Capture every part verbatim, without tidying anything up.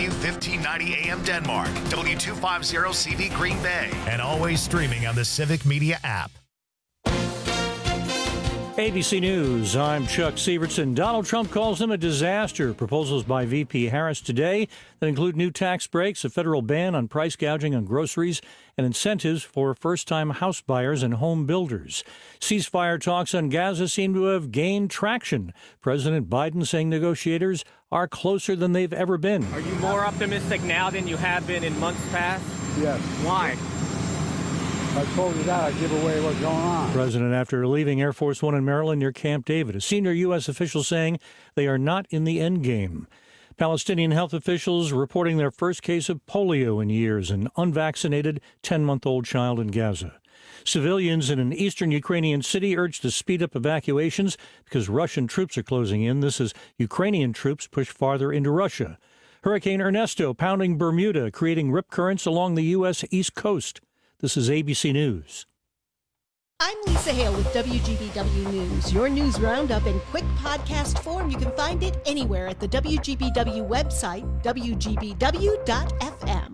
W fifteen ninety A M Denmark, W two fifty C V Green Bay, and always streaming on the Civic Media app. A B C News, I'm Chuck Sievertson. Donald Trump calls him a disaster. Proposals by V P Harris today that include new tax breaks, a federal ban on price gouging on groceries, and incentives for first-time house buyers and home builders. Ceasefire talks on Gaza seem to have gained traction. President Biden saying negotiators are closer than they've ever been. Are you more optimistic now than you have been in months past? Yes. Why? I told you that, I'd give away what's going on. President after leaving Air Force One in Maryland near Camp David. A senior U S official saying they are not in the end game. Palestinian health officials reporting their first case of polio in years, an unvaccinated ten-month-old child in Gaza. Civilians in an eastern Ukrainian city urged to speed up evacuations because Russian troops are closing in. This as Ukrainian troops push farther into Russia. Hurricane Ernesto pounding Bermuda, creating rip currents along the U S East Coast. This is A B C News. I'm Lisa Hale with W G B W News. Your news roundup in quick podcast form. You can find it anywhere at the W G B W website, W G B W dot F M.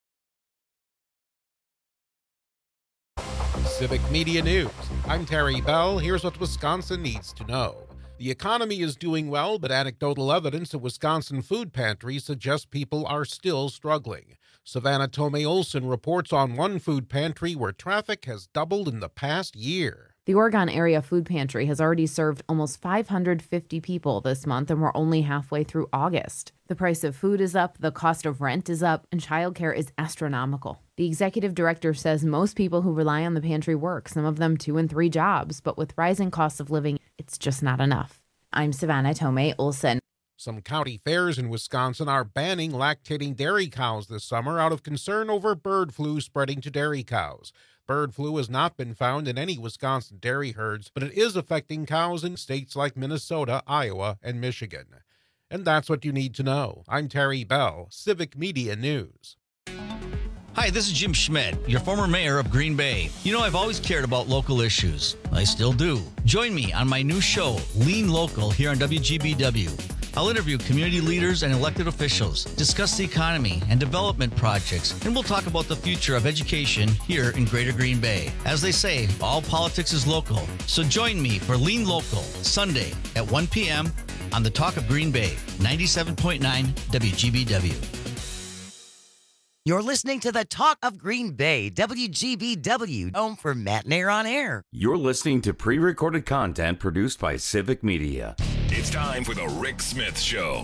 Civic Media News. I'm Terry Bell. Here's what Wisconsin needs to know. The economy is doing well, but anecdotal evidence at Wisconsin food pantries suggests people are still struggling. Savannah Tomei Olson reports on one food pantry where traffic has doubled in the past year. The Oregon Area Food Pantry has already served almost five hundred fifty people this month, and we're only halfway through August. The price of food is up, the cost of rent is up, and childcare is astronomical. The executive director says most people who rely on the pantry work, some of them two and three jobs, but with rising costs of living, it's just not enough. I'm Savannah Tomei Olson. Some county fairs in Wisconsin are banning lactating dairy cows this summer out of concern over bird flu spreading to dairy cows. Bird flu has not been found in any Wisconsin dairy herds, but it is affecting cows in states like Minnesota, Iowa, and Michigan. And that's what you need to know. I'm Terry Bell, Civic Media News. Hi, this is Jim Schmidt, your former mayor of Green Bay. You know, I've always cared about local issues. I still do. Join me on my new show, Lean Local, here on W G B W. I'll interview community leaders and elected officials, discuss the economy and development projects, and we'll talk about the future of education here in Greater Green Bay. As they say, all politics is local. So join me for Lean Local, Sunday at one p.m. on the Talk of Green Bay, ninety-seven point nine W G B W. You're listening to the Talk of Green Bay, W G B W, home for Matt Nair on Air. You're listening to pre-recorded content produced by Civic Media. It's time for the Rick Smith Show.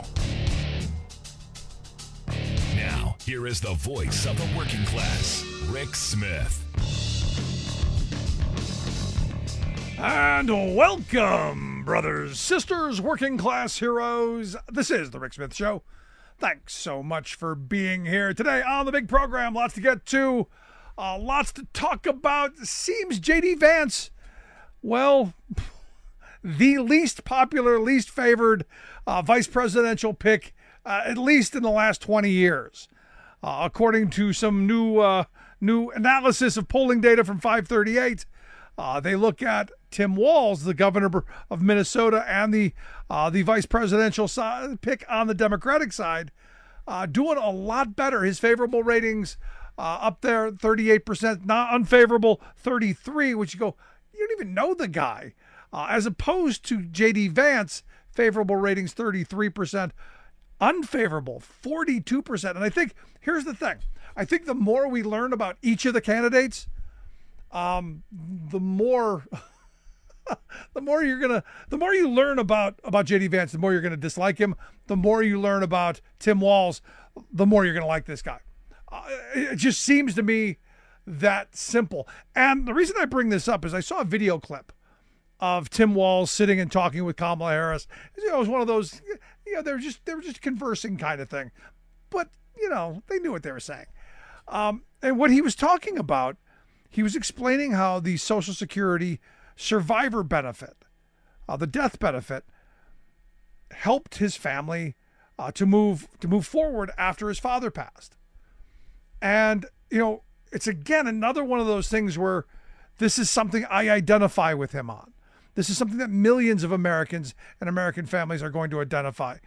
Now, here is the voice of the working class, Rick Smith. And welcome, brothers, sisters, working class heroes. This is the Rick Smith Show. Thanks so much for being here today on the big program. Lots to get to, uh, lots to talk about. Seems J D Vance, well, the least popular, least favored uh, vice presidential pick, uh, at least in the last twenty years. Uh, according to some new uh, new analysis of polling data from five thirty-eight, uh, they look at Tim Walz, the governor of Minnesota, and the uh, the vice presidential side, pick on the Democratic side, uh, doing a lot better. His favorable ratings uh, up there, thirty-eight percent, not unfavorable, thirty-three, which you go, you don't even know the guy. Uh, as opposed to J D Vance, favorable ratings thirty-three percent, unfavorable forty-two percent. And I think, here's the thing, I think the more we learn about each of the candidates, um, the more... the more you're gonna, the more you learn about about J D Vance, the more you're gonna dislike him. The more you learn about Tim Walz, the more you're gonna like this guy. Uh, it just seems to me that simple. And the reason I bring this up is I saw a video clip of Tim Walz sitting and talking with Kamala Harris. You know, it was one of those, you know, they were just they were just conversing kind of thing, but you know, they knew what they were saying. Um, and what he was talking about, he was explaining how the Social Security survivor benefit, uh, the death benefit, helped his family uh, to move to move forward after his father passed. And you know, it's again another one of those things where this is something I identify with him on. This is something that millions of Americans and American families are going to identify.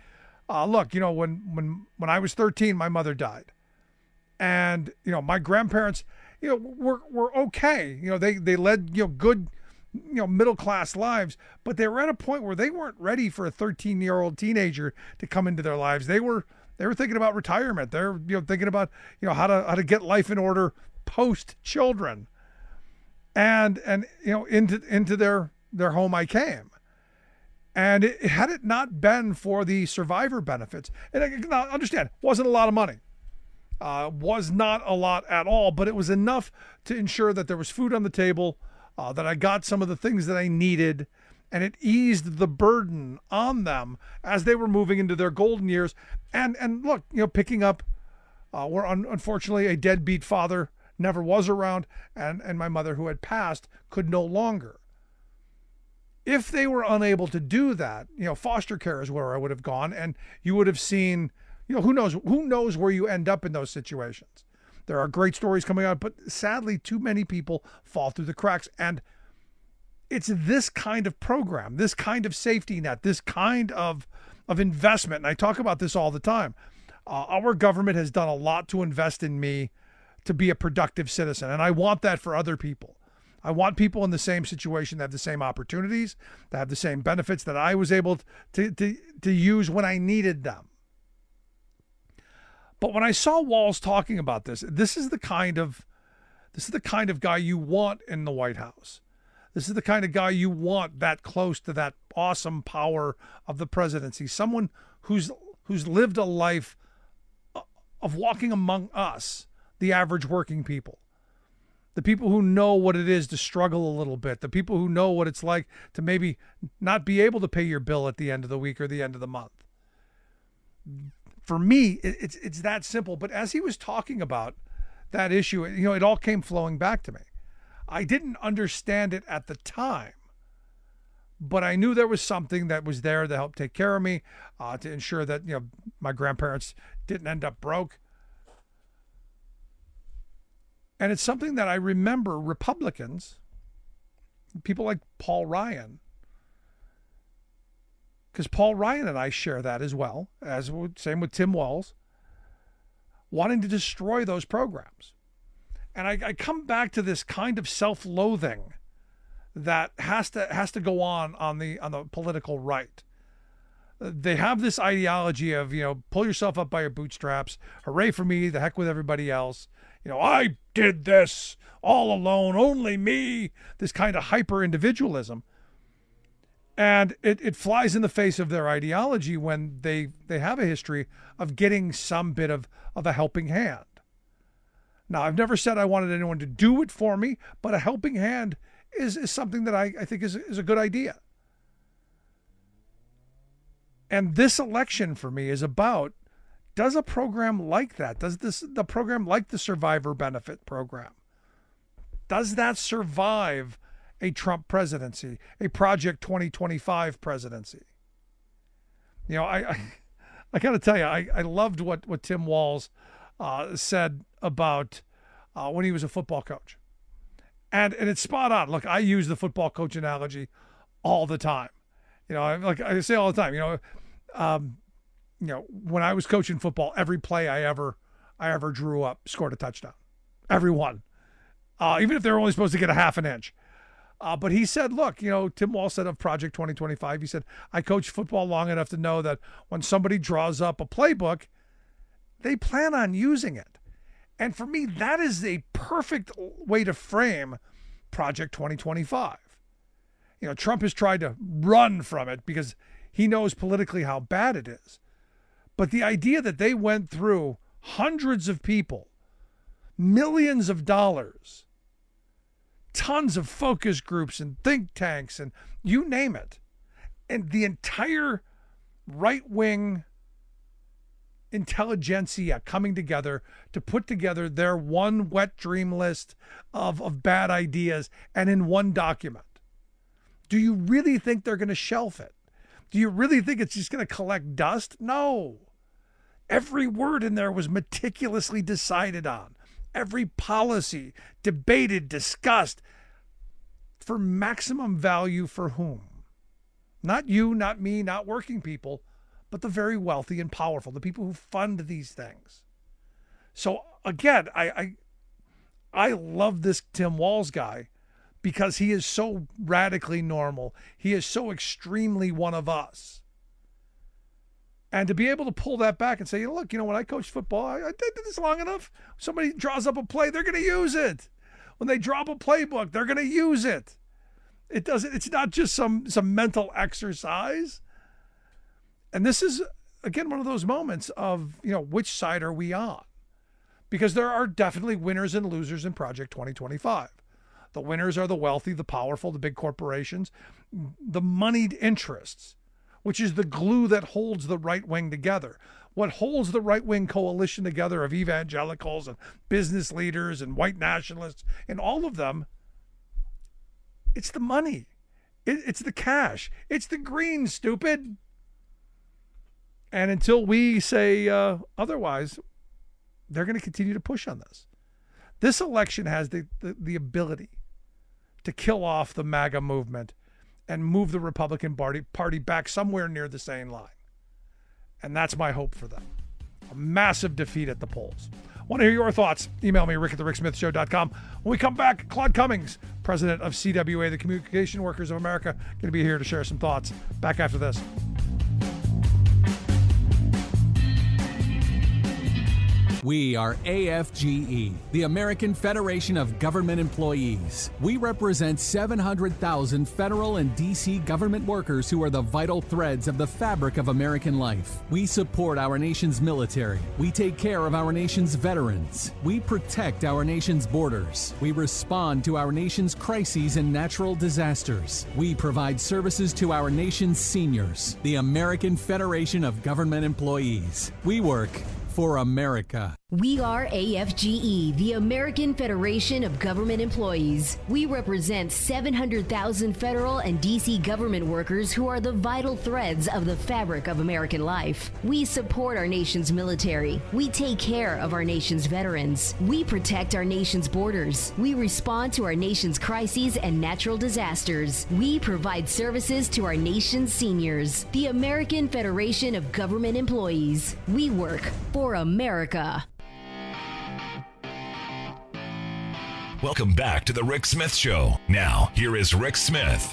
Uh, look, you know, when, when, when I was thirteen, my mother died. And, you know, my grandparents, you know, were, were okay. You know, they, they led, you know, good, you know, middle-class lives, but they were at a point where they weren't ready for a thirteen-year-old teenager to come into their lives. They were, they were thinking about retirement. They're, you know, thinking about, you know, how to, how to get life in order post-children. And, and, you know, into, into their, their home I came. And it, had it not been for the survivor benefits, and I now understand, wasn't a lot of money, uh, was not a lot at all, but it was enough to ensure that there was food on the table, uh, that I got some of the things that I needed, and it eased the burden on them as they were moving into their golden years. And and look, you know, picking up, uh, where un- unfortunately a deadbeat father never was around, and, and my mother, who had passed, could no longer. If they were unable to do that, you know, foster care is where I would have gone, and you would have seen, you know, who knows, who knows where you end up in those situations. There are great stories coming out, but sadly, too many people fall through the cracks. And it's this kind of program, this kind of safety net, this kind of, of investment. And I talk about this all the time. Uh, our government has done a lot to invest in me to be a productive citizen. And I want that for other people. I want people in the same situation to have the same opportunities, to have the same benefits that I was able to, to, to use when I needed them. But when I saw Walz talking about this, this is the kind of, this is the kind of guy you want in the White House. This is the kind of guy you want that close to that awesome power of the presidency. Someone who's, who's lived a life of walking among us, the average working people. The people who know what it is to struggle a little bit, the people who know what it's like to maybe not be able to pay your bill at the end of the week or the end of the month. For me, it's it's that simple. But as he was talking about that issue, you know, it all came flowing back to me. I didn't understand it at the time, but I knew there was something that was there to help take care of me, uh, to ensure that, you know, my grandparents didn't end up broke. And it's something that I remember Republicans, people like Paul Ryan, because Paul Ryan and I share that as well, as same with Tim Walz, wanting to destroy those programs. And I, I come back to this kind of self-loathing that has to has to go on on the on the political right. They have this ideology of, you know, pull yourself up by your bootstraps, hooray for me, the heck with everybody else. You know, I did this all alone, only me, this kind of hyper individualism. And it, it flies in the face of their ideology when they, they have a history of getting some bit of, of a helping hand. Now, I've never said I wanted anyone to do it for me, but a helping hand is, is something that I, I think is, is a good idea. And this election for me is about, does a program like that, does this the program like the Survivor Benefit Program, does that survive a Trump presidency, a Project twenty twenty-five presidency? You know, I I, I got to tell you, I, I loved what, what Tim Walz uh, said about uh, when he was a football coach. And, and it's spot on. Look, I use the football coach analogy all the time. You know, like I say all the time, you know, um, you know, when I was coaching football, every play I ever, I ever drew up scored a touchdown, every one, uh, even if they were only supposed to get a half an inch. Uh, but he said, look, you know, Tim Walz said of Project twenty twenty-five, he said, I coached football long enough to know that when somebody draws up a playbook, they plan on using it. And for me, that is a perfect way to frame Project twenty twenty-five. You know, Trump has tried to run from it because he knows politically how bad it is. But the idea that they went through hundreds of people, millions of dollars, tons of focus groups and think tanks and you name it, and the entire right-wing intelligentsia coming together to put together their one wet dream list of, of bad ideas and in one document. Do you really think they're going to shelf it? Do you really think it's just going to collect dust? No. Every word in there was meticulously decided on. Every policy debated, discussed for maximum value for whom? Not you, not me, not working people, but the very wealthy and powerful, the people who fund these things. So again, I I, I love this Tim Walz guy because he is so radically normal. He is so extremely one of us. And to be able to pull that back and say, look, you know, when I coached football, I, I did this long enough. Somebody draws up a play, they're going to use it. When they drop a playbook, they're going to use it. It doesn't. It's not just some some mental exercise. And this is, again, one of those moments of, you know, which side are we on? Because there are definitely winners and losers in Project twenty twenty-five. The winners are the wealthy, the powerful, the big corporations, the moneyed interests, which is the glue that holds the right wing together. What holds the right wing coalition together of evangelicals and business leaders and white nationalists and all of them, it's the money. It, it's the cash. It's the green, stupid. And until we say uh, otherwise, they're going to continue to push on this. This election has the, the, the ability to kill off the MAGA movement and move the Republican Party, party back somewhere near the same line. And that's my hope for them. A massive defeat at the polls. Want to hear your thoughts? Email me, rick at the rick smith show dot com. When we come back, Claude Cummings, president of C W A, the Communication Workers of America, going to be here to share some thoughts. Back after this. We are A F G E, the American Federation of Government Employees. We represent seven hundred thousand federal and D C government workers who are the vital threads of the fabric of American life. We support our nation's military. We take care of our nation's veterans. We protect our nation's borders. We respond to our nation's crises and natural disasters. We provide services to our nation's seniors. The American Federation of Government Employees. We work for America. We are A F G E, the American Federation of Government Employees. We represent seven hundred thousand federal and D C government workers who are the vital threads of the fabric of American life. We support our nation's military. We take care of our nation's veterans. We protect our nation's borders. We respond to our nation's crises and natural disasters. We provide services to our nation's seniors. The American Federation of Government Employees. We work for America. Welcome back to the Rick Smith Show. Now, here is Rick Smith.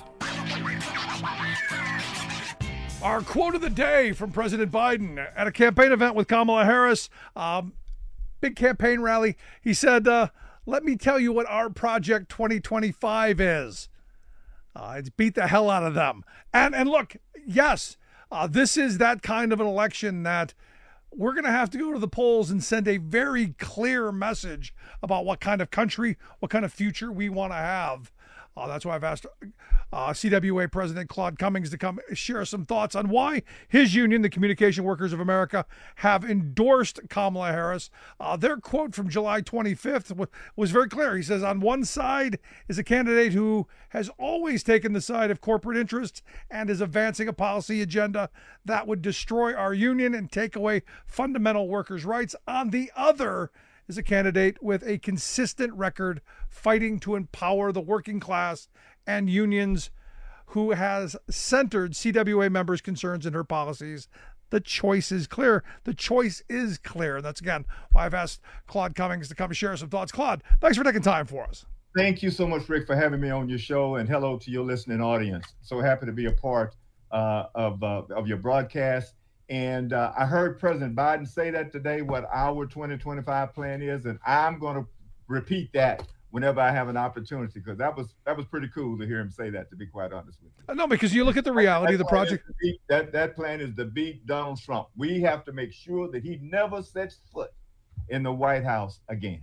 Our quote of the day from President Biden at a campaign event with Kamala Harris, um, big campaign rally. He said, uh, let me tell you what our Project twenty twenty-five is. Uh, it's beat the hell out of them. And, and look, yes, uh, this is that kind of an election that we're going to have to go to the polls and send a very clear message about what kind of country, what kind of future we want to have. Uh, that's why I've asked uh, C W A President Claude Cummings to come share some thoughts on why his union, the Communication Workers of America, have endorsed Kamala Harris. Uh, their quote from July twenty-fifth w- was very clear. He says, on one side is a candidate who has always taken the side of corporate interests and is advancing a policy agenda that would destroy our union and take away fundamental workers' rights. On the other is a candidate with a consistent record fighting to empower the working class and unions, who has centered C W A members' concerns in her policies. The choice is clear. The choice is clear. That's, again, why I've asked Claude Cummings to come share some thoughts. Claude, thanks for taking time for us. Thank you so much, Rick, for having me on your show, and hello to your listening audience. So happy to be a part uh, of, uh, of your broadcast. And uh, I heard President Biden say that today, what our twenty twenty-five plan is, and I'm going to repeat that whenever I have an opportunity, because that was that was pretty cool to hear him say that, to be quite honest with you. No, because you look at the reality of the project. Beat, that, that plan is to beat Donald Trump. We have to make sure that he never sets foot in the White House again.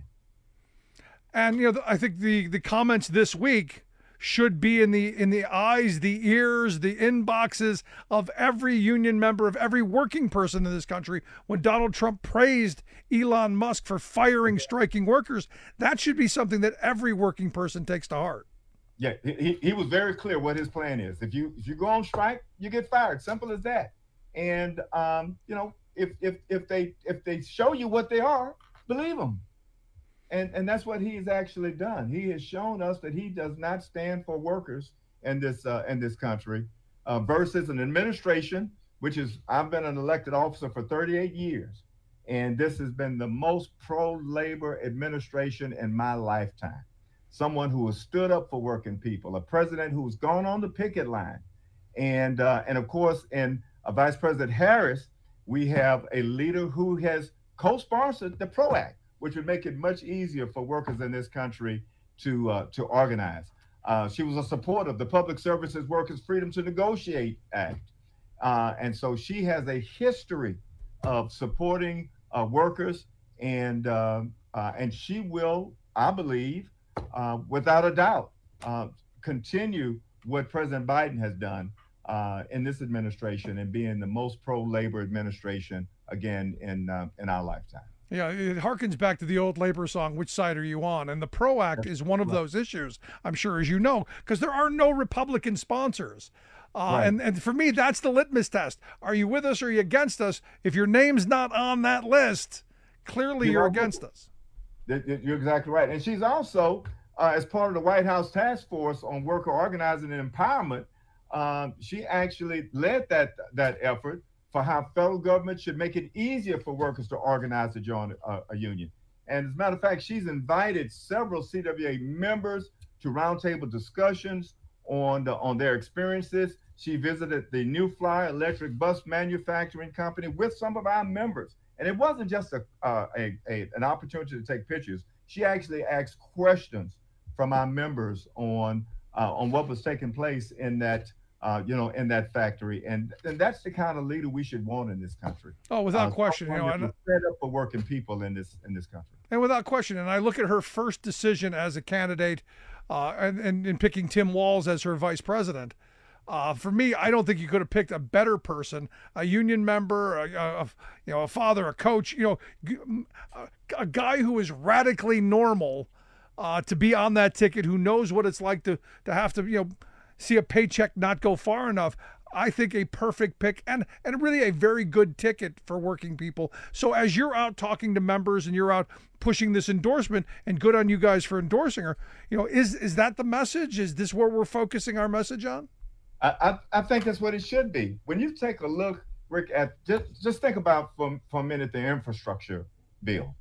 And, you know, I think the, the comments this week should be in the in the eyes, the ears, the inboxes of every union member, of every working person in this country. When Donald Trump praised Elon Musk for firing striking workers, that should be something that every working person takes to heart. Yeah, he, he was very clear what his plan is. If you if you go on strike, you get fired. Simple as that. And um, you know, if if if they if they show you what they are, believe them. And and that's what he has actually done. He has shown us that he does not stand for workers in this uh, in this country, uh, versus an administration which is, I've been an elected officer for thirty-eight years, and this has been the most pro-labor administration in my lifetime. Someone who has stood up for working people, a president who's gone on the picket line. And, uh, and of course, in uh, Vice President Harris, we have a leader who has co-sponsored the PRO Act, which would make it much easier for workers in this country to, uh, to organize. Uh, she was a supporter of the Public Services Workers Freedom to Negotiate Act. Uh, and so she has a history of supporting uh, workers, and, uh, uh, and she will, I believe, uh, without a doubt, uh, continue what President Biden has done uh, in this administration and being the most pro-labor administration, again, in, uh, in our lifetime. Yeah, it harkens back to the old labor song, "Which side are you on?" And the PRO Act is one of those issues, I'm sure, as you know, because there are no Republican sponsors. Uh, right. and, and for me, that's the litmus test. Are you with us or are you against us? If your name's not on that list, clearly you you're against us. You're exactly right. And she's also, uh, as part of the White House Task Force on Worker Organizing and Empowerment, um, she actually led that, that effort for how federal government should make it easier for workers to organize to join a, a union. And as a matter of fact, she's invited several C W A members to roundtable discussions on, the, on their experiences. She visited the New Flyer electric bus manufacturing company with some of our members. And it wasn't just a, uh, a, a an opportunity to take pictures. She actually asked questions from our members on, uh, on what was taking place in that Uh, you know, in that factory, and and that's the kind of leader we should want in this country. Oh, without uh, question, you know, I know. Set up for working people in this in this country. And without question, and I look at her first decision as a candidate, uh, and, and in picking Tim Walz as her vice president. Uh, for me, I don't think you could have picked a better person, a union member, a, a you know, a father, a coach, you know, a, a guy who is radically normal, uh, to be on that ticket, who knows what it's like to to have to, you know, see a paycheck not go far enough. I think a perfect pick, and and really a very good ticket for working people. So as you're out talking to members and you're out pushing this endorsement, and good on you guys for endorsing her, you know, is is that the message? Is this where we're focusing our message on? I, I, I think that's what it should be. When you take a look, Rick, at just, just think about for, for a minute the infrastructure bill.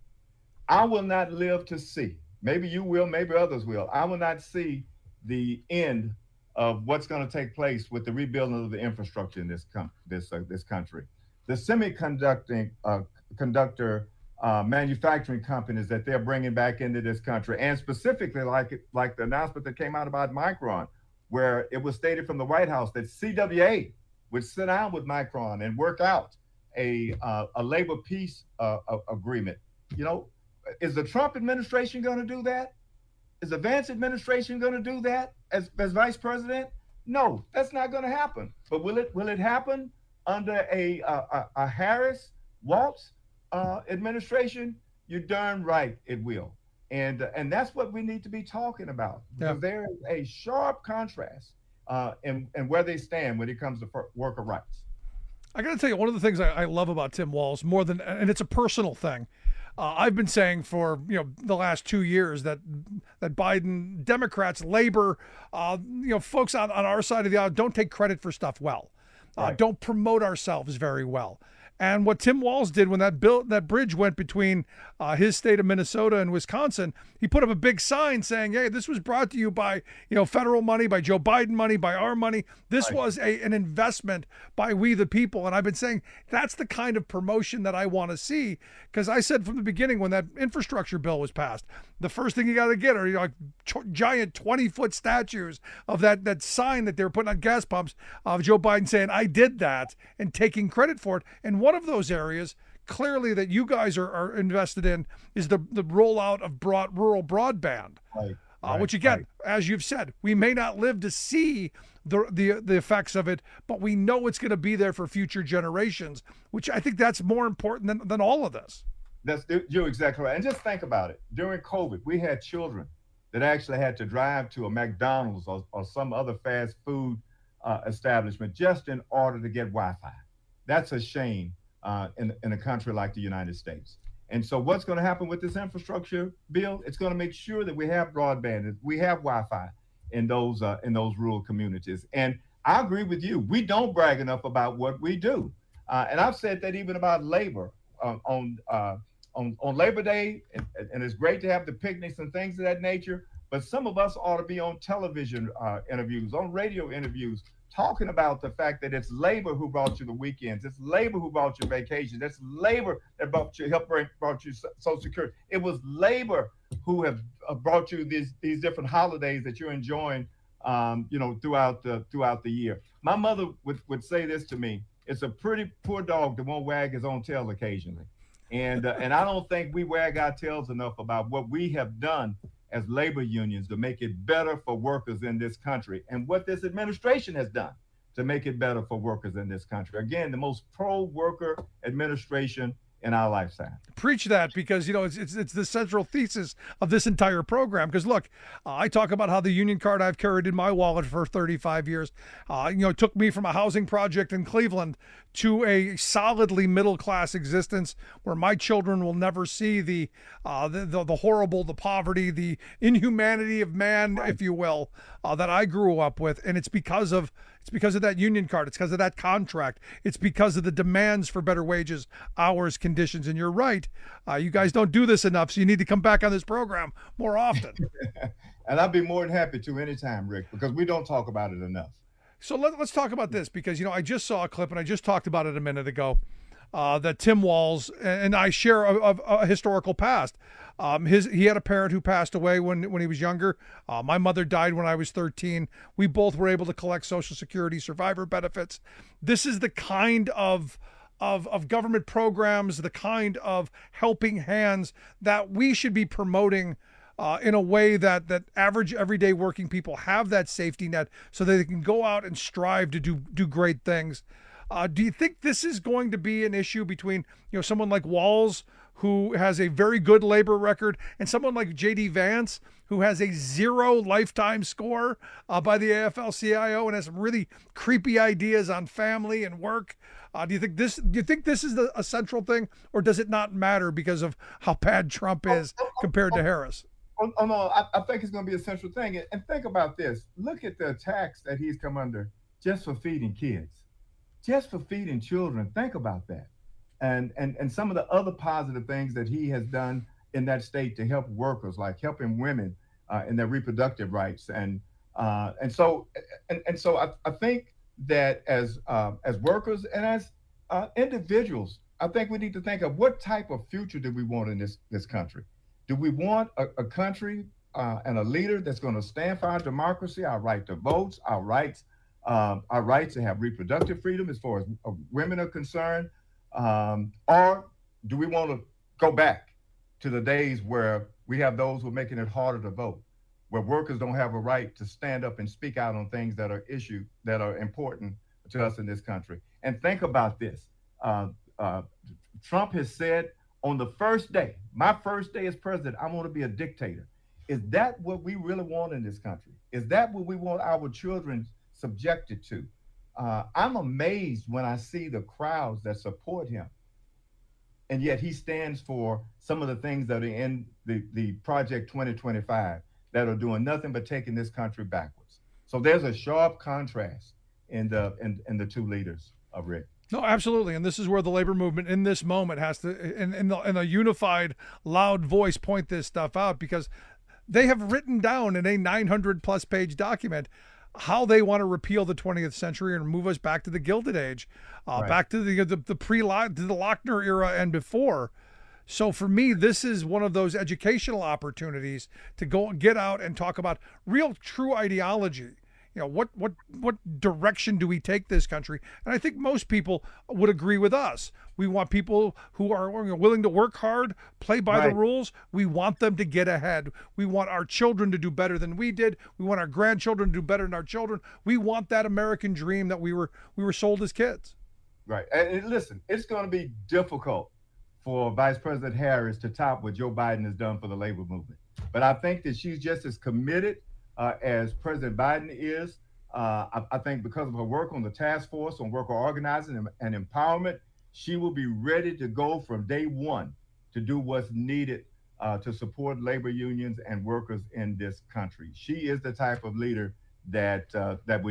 I will not live to see, maybe you will, maybe others will, I will not see the end of what's going to take place with the rebuilding of the infrastructure in this com- this uh, this country. The semiconducting uh, conductor uh, manufacturing companies that they're bringing back into this country, and specifically like it, like the announcement that came out about Micron, where it was stated from the White House that C W A would sit down with Micron and work out a uh, a labor peace uh, a- agreement. You know, is the Trump administration going to do that? Is the Vance administration going to do that as, as vice president? No, that's not going to happen. But will it will it happen under a a, a Harris Walz uh, administration? You're darn right it will. And uh, and that's what we need to be talking about. Because yeah. there is a sharp contrast uh, in, in where they stand when it comes to worker rights. I got to tell you, one of the things I, I love about Tim Walz more than, and it's a personal thing, Uh, I've been saying for you know the last two years that that Biden, Democrats, labor, uh, you know, folks on, on our side of the aisle don't take credit for stuff well, uh, right. don't promote ourselves very well. And what Tim Walz did when that bill, that bridge went between uh, his state of Minnesota and Wisconsin, he put up a big sign saying, "Hey, this was brought to you by you know federal money, by Joe Biden money, by our money. This right. was a an investment by we the people." And I've been saying that's the kind of promotion that I want to see, because I said from the beginning when that infrastructure bill was passed, the first thing you got to get are you know, like ch- giant twenty foot statues of that that sign that they were putting on gas pumps of Joe Biden saying, "I did that," and taking credit for it. And one of those areas clearly that you guys are, are invested in is the the rollout of broad rural broadband, right, uh, right, which again, right. as you've said, we may not live to see the the the effects of it, but we know it's going to be there for future generations, which I think that's more important than, than all of this. That's you're exactly right. And just think about it. During COVID, we had children that actually had to drive to a McDonald's or, or some other fast food uh, establishment just in order to get Wi-Fi. That's a shame uh, in, in a country like the United States. And so what's going to happen with this infrastructure bill? It's going to make sure that we have broadband, we have Wi-Fi in those uh, in those rural communities. And I agree with you. We don't brag enough about what we do. Uh, and I've said that even about labor uh, on, uh, on on Labor Day, and, and it's great to have the picnics and things of that nature. But some of us ought to be on television uh, interviews, on radio interviews, talking about the fact that it's labor who brought you the weekends. It's labor who brought you vacations. It's labor that brought you, helped bring, brought you Social Security. It was labor who have uh, brought you these these different holidays that you're enjoying, um, you know, throughout the throughout the year. My mother would, would say this to me: "It's a pretty poor dog that won't wag his own tail occasionally," and uh, and I don't think we wag our tails enough about what we have done as labor unions to make it better for workers in this country, and what this administration has done to make it better for workers in this country. Again, the most pro-worker administration in our lifetime. Preach that, because you know it's it's, it's the central thesis of this entire program. Because look, uh, I talk about how the union card I've carried in my wallet for thirty-five years, uh, you know, took me from a housing project in Cleveland to a solidly middle class existence where my children will never see the uh, the, the the horrible, the poverty, the inhumanity of man, if you will, uh, that I grew up with, and it's because of it's because of that union card. It's because of that contract. It's because of the demands for better wages, hours, conditions. And you're right. Uh, you guys don't do this enough, so you need to come back on this program more often. And I'd be more than happy to anytime, Rick, because we don't talk about it enough. So let, let's talk about this, because, you know, I just saw a clip and I just talked about it a minute ago, uh, that Tim Walz and I share a, a, a historical past. Um, his he had a parent who passed away when, when he was younger. Uh, my mother died when I was thirteen. We both were able to collect Social Security survivor benefits. This is the kind of Of, of government programs, the kind of helping hands that we should be promoting uh, in a way that that average everyday working people have that safety net so that they can go out and strive to do do great things. Uh, do you think this is going to be an issue between, you know, someone like Walz, who has a very good labor record, and someone like J D Vance, who has a zero lifetime score uh, by the A F L C I O and has some really creepy ideas on family and work? Uh, do you think this? Do you think this is the, a central thing, or does it not matter because of how bad Trump is compared to Harris? Oh, oh no, I, I think it's going to be a central thing. And think about this: look at the attacks that he's come under just for feeding kids, just for feeding children. Think about that, and and and some of the other positive things that he has done in that state to help workers, like helping women uh, in their reproductive rights, and uh, and so and and so I, I think. that as uh, as workers and as uh, individuals, I think we need to think of what type of future do we want in this this country. Do we want a, a country uh, and a leader that's going to stand for our democracy, our right to vote, our rights, um, our right to have reproductive freedom as far as uh, women are concerned, um, or do we want to go back to the days where we have those who are making it harder to vote, where workers don't have a right to stand up and speak out on things that are issues that are important to us in this country? And think about this. Uh, uh, Trump has said on the first day, my first day as president, I want to be a dictator. Is that what we really want in this country? Is that what we want our children subjected to? Uh, I'm amazed when I see the crowds that support him. And yet he stands for some of the things that are in the, the Project twenty twenty-five. That are doing nothing but taking this country backwards. So there's a sharp contrast in the in, in the two leaders of Rick. No, absolutely, and this is where the labor movement in this moment has to, in in, the, in a unified, loud voice, point this stuff out, because they have written down in a nine hundred plus page document how they want to repeal the twentieth century and move us back to the Gilded Age, uh, right. back to the the, the pre to the Lochner era and before. So for me, this is one of those educational opportunities to go and get out and talk about real, true ideology. You know, what what what direction do we take this country? And I think most people would agree with us. We want people who are willing to work hard, play by right. the rules. We want them to get ahead. We want our children to do better than we did. We want our grandchildren to do better than our children. We want that American dream that we were we were sold as kids. Right. And listen, it's going to be difficult for Vice President Harris to top what Joe Biden has done for the labor movement. But I think that she's just as committed uh, as President Biden is. Uh, I, I think because of her work on the task force on worker organizing and, and empowerment, she will be ready to go from day one to do what's needed uh, to support labor unions and workers in this country. She is the type of leader that uh, that we need.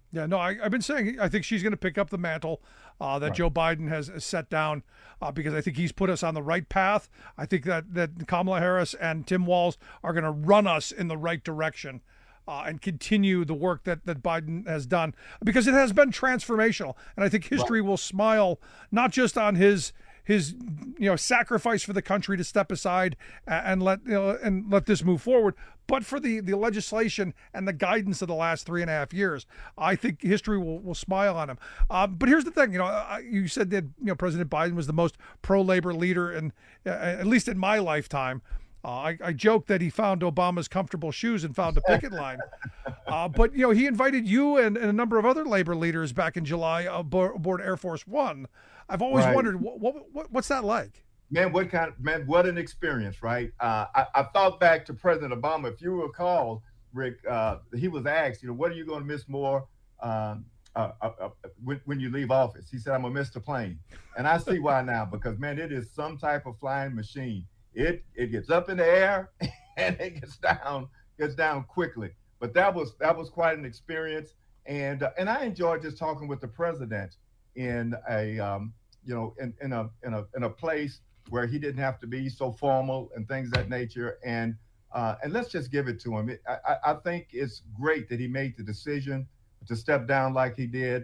Yeah, no, I, I've been saying I think she's going to pick up the mantle uh, that right. Joe Biden has set down uh, because I think he's put us on the right path. I think that, that Kamala Harris and Tim Walz are going to run us in the right direction uh, and continue the work that, that Biden has done because it has been transformational. And I think history right. will smile not just on his his you know sacrifice for the country to step aside and let you know and let this move forward, but for the the legislation and the guidance of the last three and a half years. I think history will, will smile on him. Uh, but here's the thing, you know, you said that you know President Biden was the most pro-labor leader, in, uh, at least in my lifetime. Uh, I, I joked that he found Obama's comfortable shoes and found a picket line. Uh, but, you know, he invited you and, and a number of other labor leaders back in July aboard, aboard Air Force One. I've always right. wondered, what, what, what what's that like? Man, what kind of, man, what an experience, right? Uh, I, I thought back to President Obama. If you recall, Rick, uh, he was asked, you know, what are you going to miss more um, uh, uh, uh, when, when you leave office? He said, I'm going to miss the plane. And I see why now, because, man, it is some type of flying machine. It it gets up in the air and it gets down gets down quickly. But that was that was quite an experience, and uh, and I enjoyed just talking with the president in a um, you know in, in a in a in a place where he didn't have to be so formal and things of that nature. And uh, and let's just give it to him. It, I I think it's great that he made the decision to step down like he did,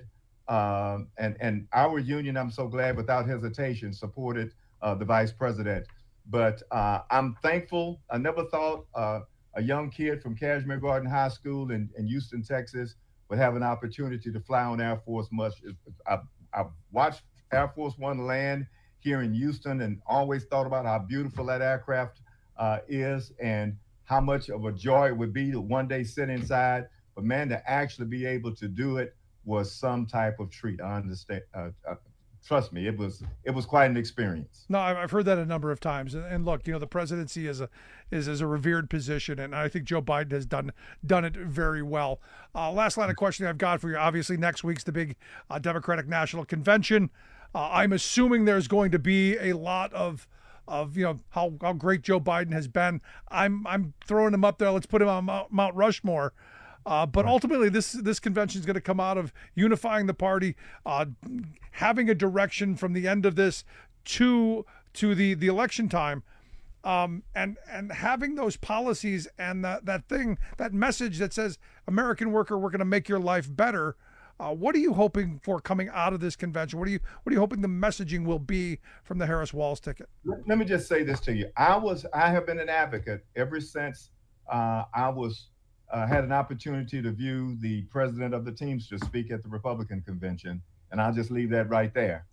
um, and and our union, I'm so glad, without hesitation, supported uh, the vice president. But uh, I'm thankful. I never thought uh, a young kid from Cashmere Garden High School in, in Houston, Texas, would have an opportunity to fly on Air Force much. I've, I've watched Air Force One land here in Houston and always thought about how beautiful that aircraft uh, is and how much of a joy it would be to one day sit inside. But man, to actually be able to do it was some type of treat. I understand. Uh, uh, Trust me, it was it was quite an experience. No, I've heard that a number of times. And look, you know, the presidency is a is, is a revered position, and I think Joe Biden has done done it very well. Uh, last line of questioning I've got for you. Obviously, next week's the big uh, Democratic National Convention. Uh, I'm assuming there's going to be a lot of of you know how, how great Joe Biden has been. I'm I'm throwing him up there. Let's put him on Mount, Mount Rushmore. Uh, but ultimately, this this convention is going to come out of unifying the party, uh, having a direction from the end of this to to the, the election time, um, and and having those policies and that, that thing, that message that says, American worker, we're going to make your life better. Uh, what are you hoping for coming out of this convention? What are you what are you hoping the messaging will be from the Harris Walz ticket? Let me just say this to you. I was I have been an advocate ever since uh, I was. Uh, had an opportunity to view the president of the Teamsters speak at the Republican convention, and I'll just leave that right there.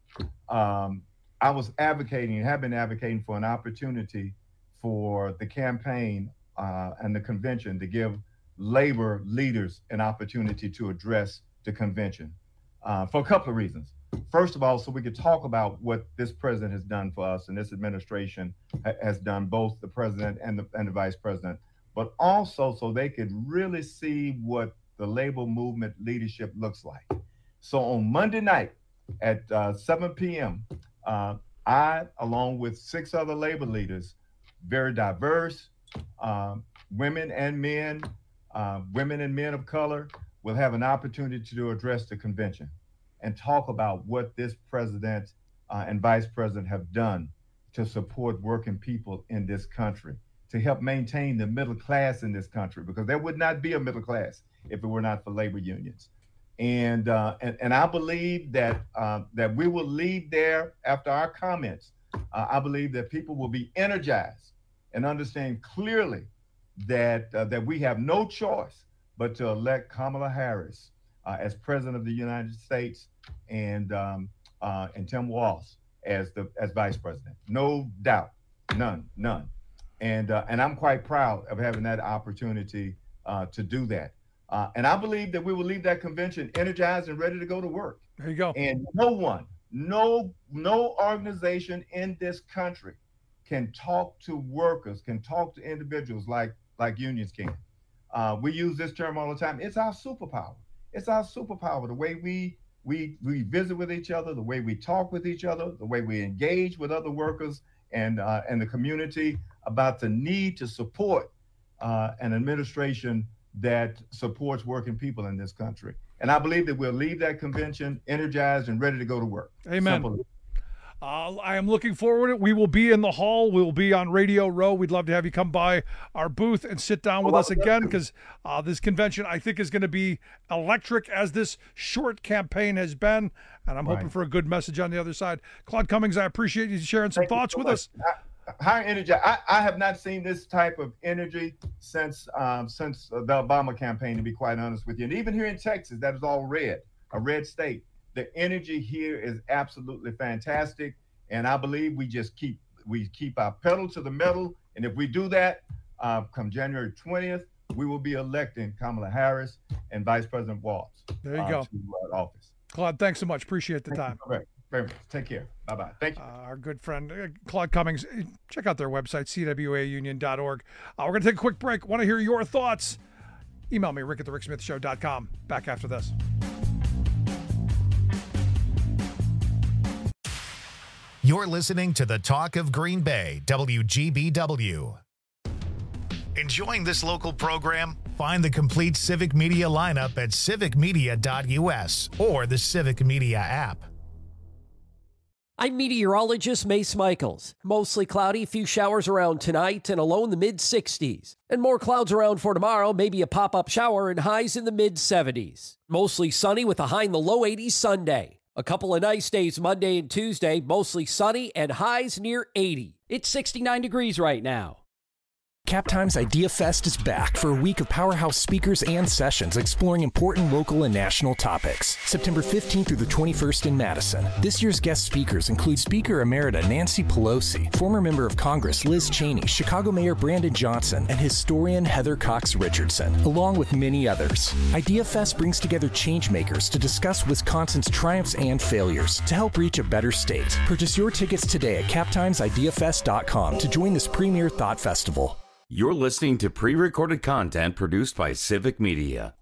Um, I was advocating, have been advocating for an opportunity for the campaign uh, and the convention to give labor leaders an opportunity to address the convention uh, for a couple of reasons. First of all, so we could talk about what this president has done for us and this administration ha- has done, both the president and the, and the vice president, but also so they could really see what the labor movement leadership looks like. So on Monday night at uh, seven p.m., uh, I, along with six other labor leaders, very diverse, um, women and men, uh, women and men of color, will have an opportunity to address the convention and talk about what this president uh, and vice president have done to support working people in this country, to help maintain the middle class in this country, because there would not be a middle class if it were not for labor unions. And uh, and, and I believe that uh, that we will leave there after our comments. Uh, I believe that people will be energized and understand clearly that uh, that we have no choice but to elect Kamala Harris uh, as president of the United States and um, uh, and Tim Walz as the as vice president. No doubt, none, none. And uh, and I'm quite proud of having that opportunity uh, to do that. Uh, and I believe that we will leave that convention energized and ready to go to work. There you go. And no one, no no organization in this country can talk to workers, can talk to individuals like like unions can. Uh, we use this term all the time. It's our superpower. It's our superpower. The way we we we visit with each other, the way we talk with each other, the way we engage with other workers and uh, and the community about the need to support uh, an administration that supports working people in this country. And I believe that we'll leave that convention energized and ready to go to work. Amen. Simple. Uh, I am looking forward to it. We will be in the hall. We will be on Radio Row. We'd love to have you come by our booth and sit down with oh, us again, because uh, this convention, I think, is going to be electric, as this short campaign has been. And I'm right. hoping for a good message on the other side. Claude Cummings, I appreciate you sharing some Thank thoughts so with much. us. High energy. I, I have not seen this type of energy since um, since the Obama campaign, to be quite honest with you. And even here in Texas, that is all red, a red state. The energy here is absolutely fantastic. And I believe we just keep we keep our pedal to the metal. And if we do that, uh, come January twentieth, we will be electing Kamala Harris and Vice President Walz. There you uh, go. To uh, office. Claude, thanks so much. Appreciate the Thank time. You very much. Take care. Bye-bye. Thank you. Uh, our good friend, uh, Claude Cummings. Check out their website, c w a union dot org. Uh, we're going to take a quick break. Want to hear your thoughts? Email me, rick at the rick smith show dot com. Back after this. You're listening to the Talk of Green Bay, W G B W. Enjoying this local program? Find the complete Civic Media lineup at civic media dot u s or the Civic Media app. I'm meteorologist Mace Michaels. Mostly cloudy, few showers around tonight, and a low in the mid sixties. And more clouds around for tomorrow, maybe a pop-up shower and highs in the mid seventies. Mostly sunny with a high in the low eighties Sunday. A couple of nice days Monday and Tuesday, mostly sunny and highs near eighty. It's sixty-nine degrees right now. CapTime's Idea Fest is back for a week of powerhouse speakers and sessions exploring important local and national topics. September fifteenth through the twenty-first in Madison. This year's guest speakers include Speaker Emerita Nancy Pelosi, former member of Congress Liz Cheney, Chicago Mayor Brandon Johnson, and historian Heather Cox Richardson, along with many others. Idea Fest brings together changemakers to discuss Wisconsin's triumphs and failures to help reach a better state. Purchase your tickets today at cap times idea fest dot com to join this premier thought festival. You're listening to pre-recorded content produced by Civic Media.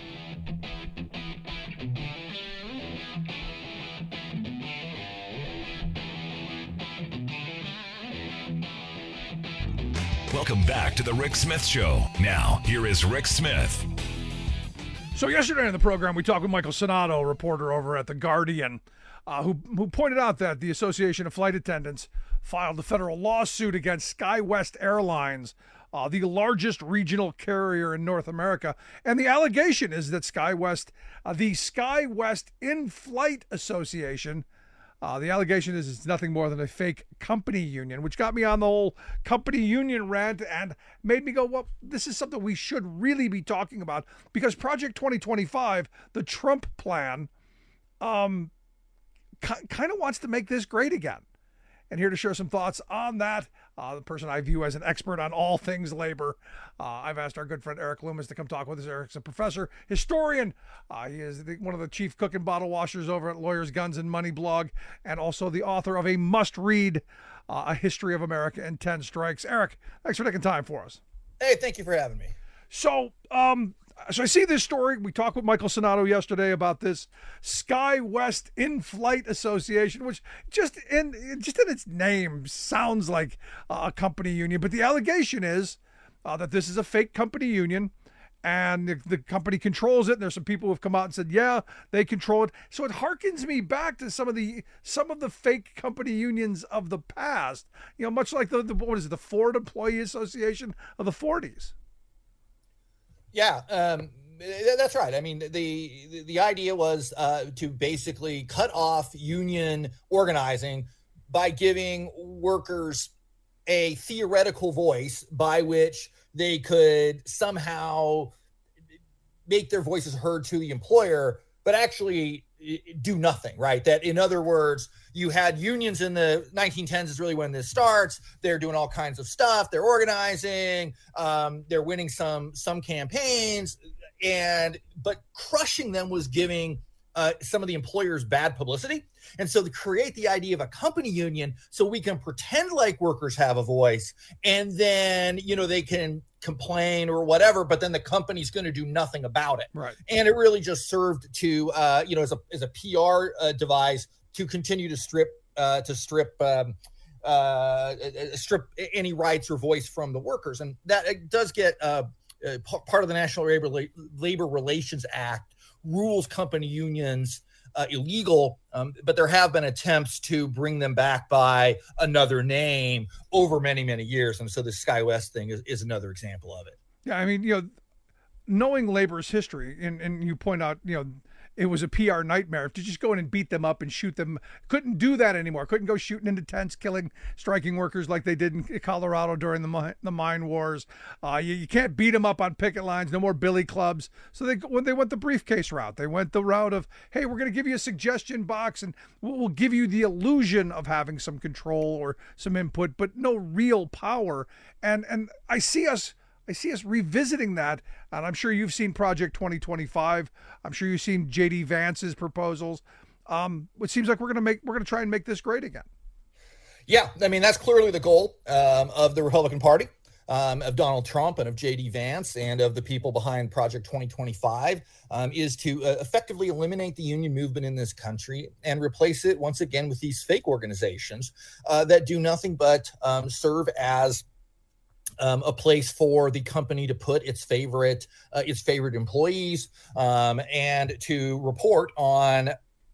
Welcome back to the Rick Smith Show. Now, here is Rick Smith. So yesterday in the program, we talked with Michael Sonato, reporter over at The Guardian, uh, who, who pointed out that the Association of Flight Attendants filed a federal lawsuit against SkyWest Airlines, Uh, the largest regional carrier in North America. And the allegation is that SkyWest, uh, the SkyWest In-Flight Association, uh, the allegation is it's nothing more than a fake company union, which got me on the whole company union rant and made me go, well, this is something we should really be talking about, because Project twenty twenty-five, the Trump plan, um, k- kind of wants to make this great again. And here to share some thoughts on that, uh, the person I view as an expert on all things labor. Uh, I've asked our good friend Eric Loomis to come talk with us. Eric's a professor, historian. Uh, he is the, one of the chief cook and bottle washers over at Lawyers, Guns, and Money blog, and also the author of a must-read, uh, A History of America and ten Strikes. Eric, thanks for taking time for us. Hey, thank you for having me. So, um, so I see this story. We talked with Michael Sonato yesterday about this SkyWest In-Flight Association, which just in just in its name sounds like a company union. But the allegation is uh, that this is a fake company union, and the, the company controls it. And there's some people who have come out and said, yeah, they control it. So it harkens me back to some of the some of the fake company unions of the past. You know, much like the, the what is it, the Ford Employee Association of the forties. Yeah, um, that's right. I mean, the the idea was uh, to basically cut off union organizing by giving workers a theoretical voice by which they could somehow make their voices heard to the employer, but actually do nothing, right? That, in other words, you had unions in the nineteen tens is really when this starts. They're doing all kinds of stuff. They're organizing. Um, they're winning some some campaigns, and but crushing them was giving uh, some of the employers bad publicity. And so to create the idea of a company union, so we can pretend like workers have a voice, and then you know they can complain or whatever, but then the company's going to do nothing about it. Right. And it really just served to, uh, you know, as a as a P R uh, device to continue to strip uh, to strip um, uh, strip any rights or voice from the workers, and that it does get uh, uh, p- part of the National Labor Labor Relations Act rules company unions uh, illegal, um, but there have been attempts to bring them back by another name over many, many years. And so the SkyWest thing is, is another example of it. Yeah, I mean, you know, knowing labor's history, and, and you point out, you know, it was a P R nightmare to just go in and beat them up and shoot them. Couldn't do that anymore. Couldn't go shooting into tents, killing striking workers like they did in Colorado during the mine, the mine wars. Uh, you, you can't beat them up on picket lines. No more billy clubs. So they when they went the briefcase route, they went the route of, hey, we're going to give you a suggestion box and we'll, we'll give you the illusion of having some control or some input, but no real power. And and I see us. I see us revisiting that, and I'm sure you've seen Project twenty twenty-five. I'm sure you've seen J D Vance's proposals. Um, it seems like we're going to make we're going to try and make this great again. Yeah, I mean that's clearly the goal um, of the Republican Party, um, of Donald Trump, and of J D Vance, and of the people behind Project twenty twenty-five, um, is to uh, effectively eliminate the union movement in this country and replace it once again with these fake organizations uh, that do nothing but um, serve as Um, a place for the company to put its favorite uh, its favorite employees um, and to report on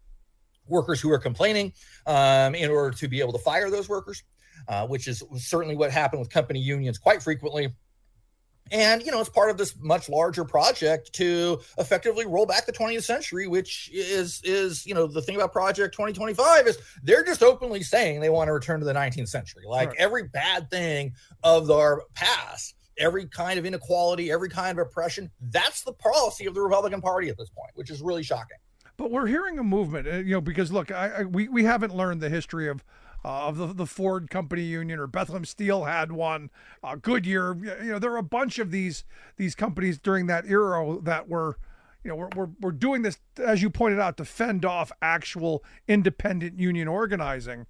workers who are complaining um, in order to be able to fire those workers, uh, which is certainly what happened with company unions quite frequently. And, you know, it's part of this much larger project to effectively roll back the twentieth century, which is, is you know, the thing about Project twenty twenty-five is they're just openly saying they want to return to the nineteenth century. Like right. Every bad thing of our past, every kind of inequality, every kind of oppression, that's the policy of the Republican Party at this point, which is really shocking. But we're hearing a movement, you know, because, look, I, I, we, we haven't learned the history of Uh, of the, the Ford Company Union, or Bethlehem Steel had one, uh, Goodyear. You know, there are a bunch of these these companies during that era that were, you know, we're, we're, we're doing this, as you pointed out, to fend off actual independent union organizing.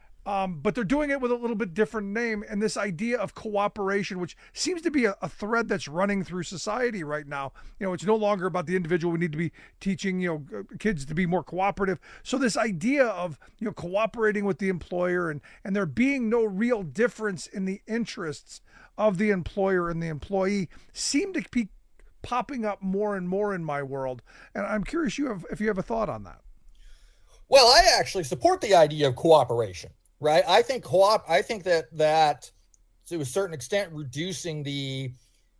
Um, but they're doing it with a little bit different name. And this idea of cooperation, which seems to be a, a thread that's running through society right now. You know, it's no longer about the individual. We need to be teaching, you know, kids to be more cooperative. So this idea of, you know, cooperating with the employer and, and there being no real difference in the interests of the employer and the employee seem to be popping up more and more in my world. And I'm curious you have, if you have a thought on that. Well, I actually support the idea of cooperation. Right. I think co-op, I think that that to a certain extent, reducing the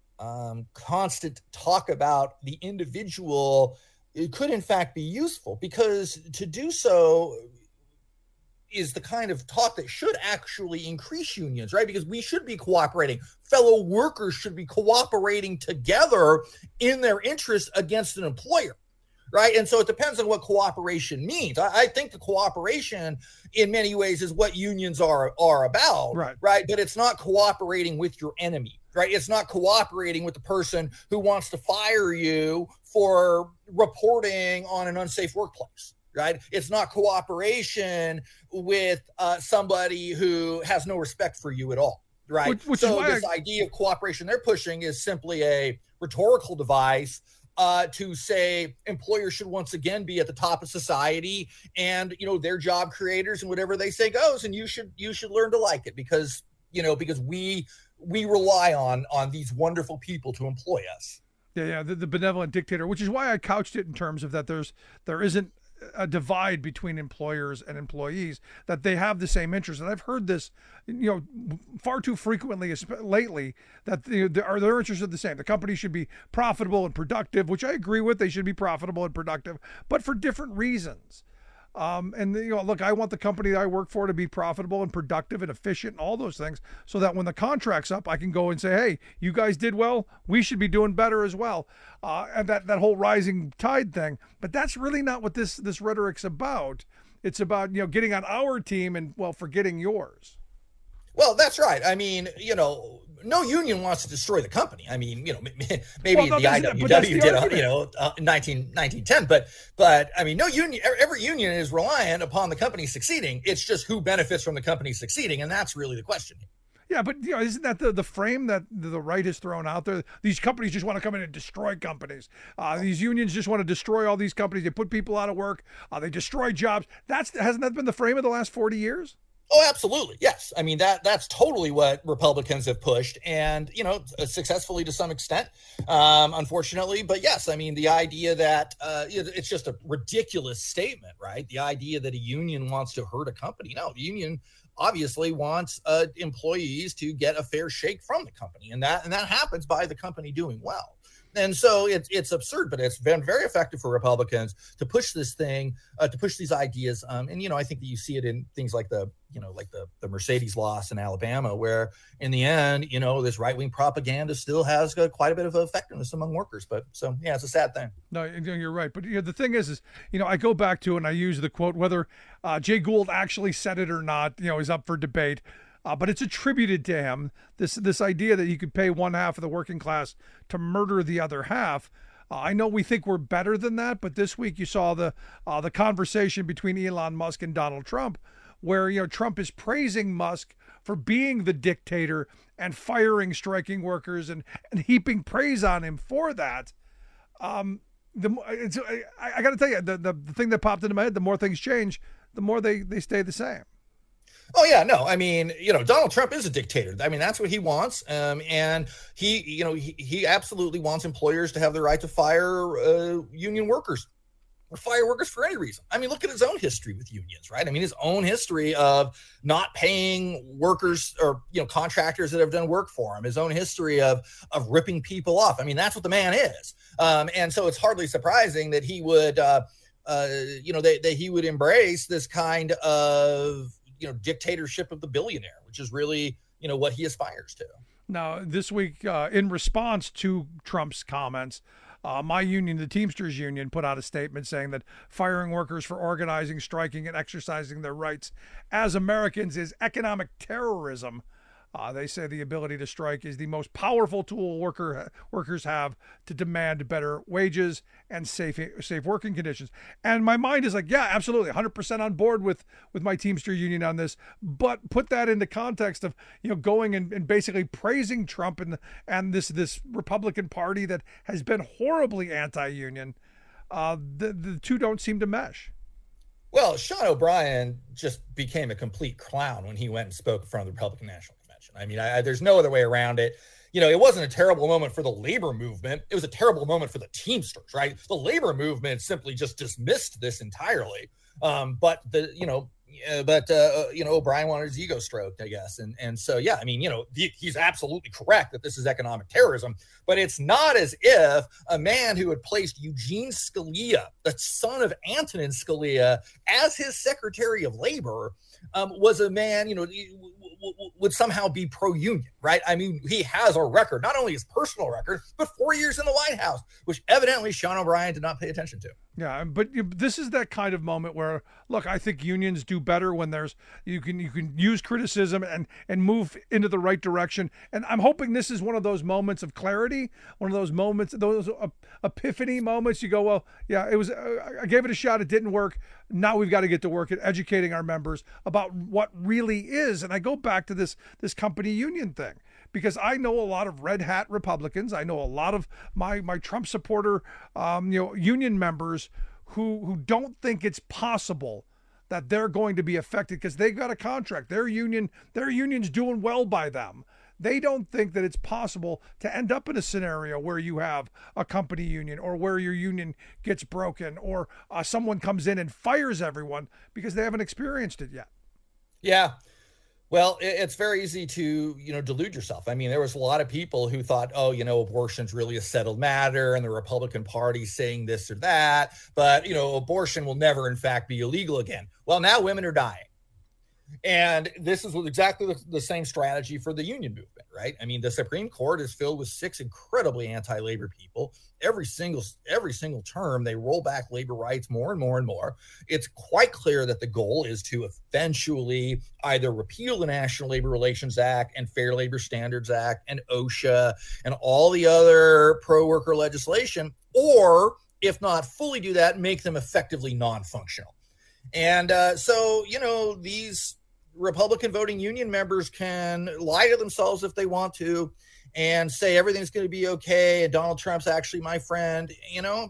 um, constant talk about the individual, it could in fact be useful, because to do so is the kind of talk that should actually increase unions, right? Because we should be cooperating. Fellow workers should be cooperating together in their interests against an employer. Right. And so it depends on what cooperation means. I, I think the cooperation in many ways is what unions are are about. Right. Right. But it's not cooperating with your enemy. Right. It's not cooperating with the person who wants to fire you for reporting on an unsafe workplace. Right. It's not cooperation with uh, somebody who has no respect for you at all. Right. Which, which so is this I... idea of cooperation they're pushing is simply a rhetorical device Uh, to say employers should once again be at the top of society, and you know they're job creators, and whatever they say goes, and you should you should learn to like it because you know because we we rely on on these wonderful people to employ us. Yeah, yeah, the, the benevolent dictator, which is why I couched it in terms of that there's there isn't a divide between employers and employees, that they have the same interests. And I've heard this, you know, far too frequently lately, that the, the, are their interests are the same. The company should be profitable and productive, which I agree with. They should be profitable and productive, but for different reasons. Um, and, you know, look, I want the company that I work for to be profitable and productive and efficient and all those things, so that when the contract's up, I can go and say, hey, you guys did well. We should be doing better as well. Uh, and that, that whole rising tide thing. But that's really not what this, this rhetoric's about. It's about, you know, getting on our team and, well, forgetting yours. Well, that's right. I mean, you know, no union wants to destroy the company. I mean, you know, maybe well, no, the I W W did, argument. you know, uh, nineteen, nineteen ten, but, but I mean, no union, every union is reliant upon the company succeeding. It's just who benefits from the company succeeding. And that's really the question. Yeah, but you know, isn't that the, the frame that the right has thrown out there? These companies just want to come in and destroy companies. Uh, these unions just want to destroy all these companies. They put people out of work. Uh, they destroy jobs. That's hasn't that been the frame of the last forty years? Oh, absolutely. Yes. I mean, that that's totally what Republicans have pushed, and, you know, successfully to some extent, um, unfortunately. But yes, I mean, the idea that uh, it's just a ridiculous statement, right? The idea that a union wants to hurt a company. No, the union obviously wants uh, employees to get a fair shake from the company, and that and that happens by the company doing well. And so it's it's absurd, but it's been very effective for Republicans to push this thing, uh, to push these ideas. Um, and, you know, I think that you see it in things like the, you know, like the, the Mercedes loss in Alabama, where in the end, you know, this right-wing propaganda still has uh, quite a bit of effectiveness among workers. But so, yeah, it's a sad thing. No, you're right. But, you know, the thing is, is, you know, I go back to, and I use the quote, whether uh, Jay Gould actually said it or not, you know, is up for debate. Uh, but it's attributed to him, this this idea that you could pay one half of the working class to murder the other half. Uh, I know we think we're better than that, but this week you saw the uh, the conversation between Elon Musk and Donald Trump, where, you know, Trump is praising Musk for being the dictator and firing striking workers and, and heaping praise on him for that. Um, the it's, I, I got to tell you, the, the the thing that popped into my head, the more things change, the more they they stay the same. Oh, yeah, no, I mean, you know, Donald Trump is a dictator. I mean, that's what he wants. Um, and he, you know, he, he absolutely wants employers to have the right to fire uh, union workers or fire workers for any reason. I mean, look at his own history with unions, right? I mean, his own history of not paying workers or, you know, contractors that have done work for him, his own history of, of ripping people off. I mean, that's what the man is. Um, and so it's hardly surprising that he would, uh, uh, you know, that, that he would embrace this kind of, you know, dictatorship of the billionaire, which is really, you know, what he aspires to. Now, this week, uh, in response to Trump's comments, uh, my union, the Teamsters Union, put out a statement saying that firing workers for organizing, striking, and exercising their rights as Americans is economic terrorism. Uh, they say the ability to strike is the most powerful tool worker workers have to demand better wages and safe safe working conditions. And my mind is like, yeah, absolutely, one hundred percent on board with with my Teamster union on this. But put that into context of, you know, going and, and basically praising Trump and and this this Republican Party that has been horribly anti-union. Uh, the the two don't seem to mesh. Well, Sean O'Brien just became a complete clown when he went and spoke in front of the Republican National Convention. I mean, I, there's no other way around it. You know, it wasn't a terrible moment for the labor movement. It was a terrible moment for the Teamsters, right? The labor movement simply just dismissed this entirely. Um, but the, you know, uh, but uh, you know, O'Brien wanted his ego stroked, I guess, and and so yeah, I mean, you know, he, he's absolutely correct that this is economic terrorism. But it's not as if a man who had placed Eugene Scalia, the son of Antonin Scalia, as his Secretary of Labor, um, was a man, you know, would somehow be pro-union, right? I mean, he has a record, not only his personal record, but four years in the White House, which evidently Sean O'Brien did not pay attention to. Yeah, but this is that kind of moment where, look, I think unions do better when there's you can you can use criticism and and move into the right direction. And I'm hoping this is one of those moments of clarity, one of those moments, those epiphany moments. You go, well, yeah, it was. Uh, I gave it a shot. It didn't work. Now we've got to get to work at educating our members about what really is. And I go back to this this company union thing, because I know a lot of red hat Republicans. I know a lot of my my Trump supporter, um, you know, union members who who don't think it's possible that they're going to be affected because they got a contract. Their union, their union's doing well by them. They don't think that it's possible to end up in a scenario where you have a company union or where your union gets broken or uh, someone comes in and fires everyone because they haven't experienced it yet. Yeah. Well, it's very easy to, you know, delude yourself. I mean, there was a lot of people who thought, oh, you know, abortion's really a settled matter and the Republican Party saying this or that, but, you know, abortion will never, in fact, be illegal again. Well, now women are dying. And this is exactly the, the same strategy for the union movement, right? I mean, the Supreme Court is filled with six incredibly anti-labor people. Every single every single term, they roll back labor rights more and more and more. It's quite clear that the goal is to eventually either repeal the National Labor Relations Act and Fair Labor Standards Act and OSHA and all the other pro-worker legislation, or if not fully do that, make them effectively non-functional. And uh, so, you know, these Republican voting union members can lie to themselves if they want to and say everything's going to be okay and Donald Trump's actually my friend, you know, but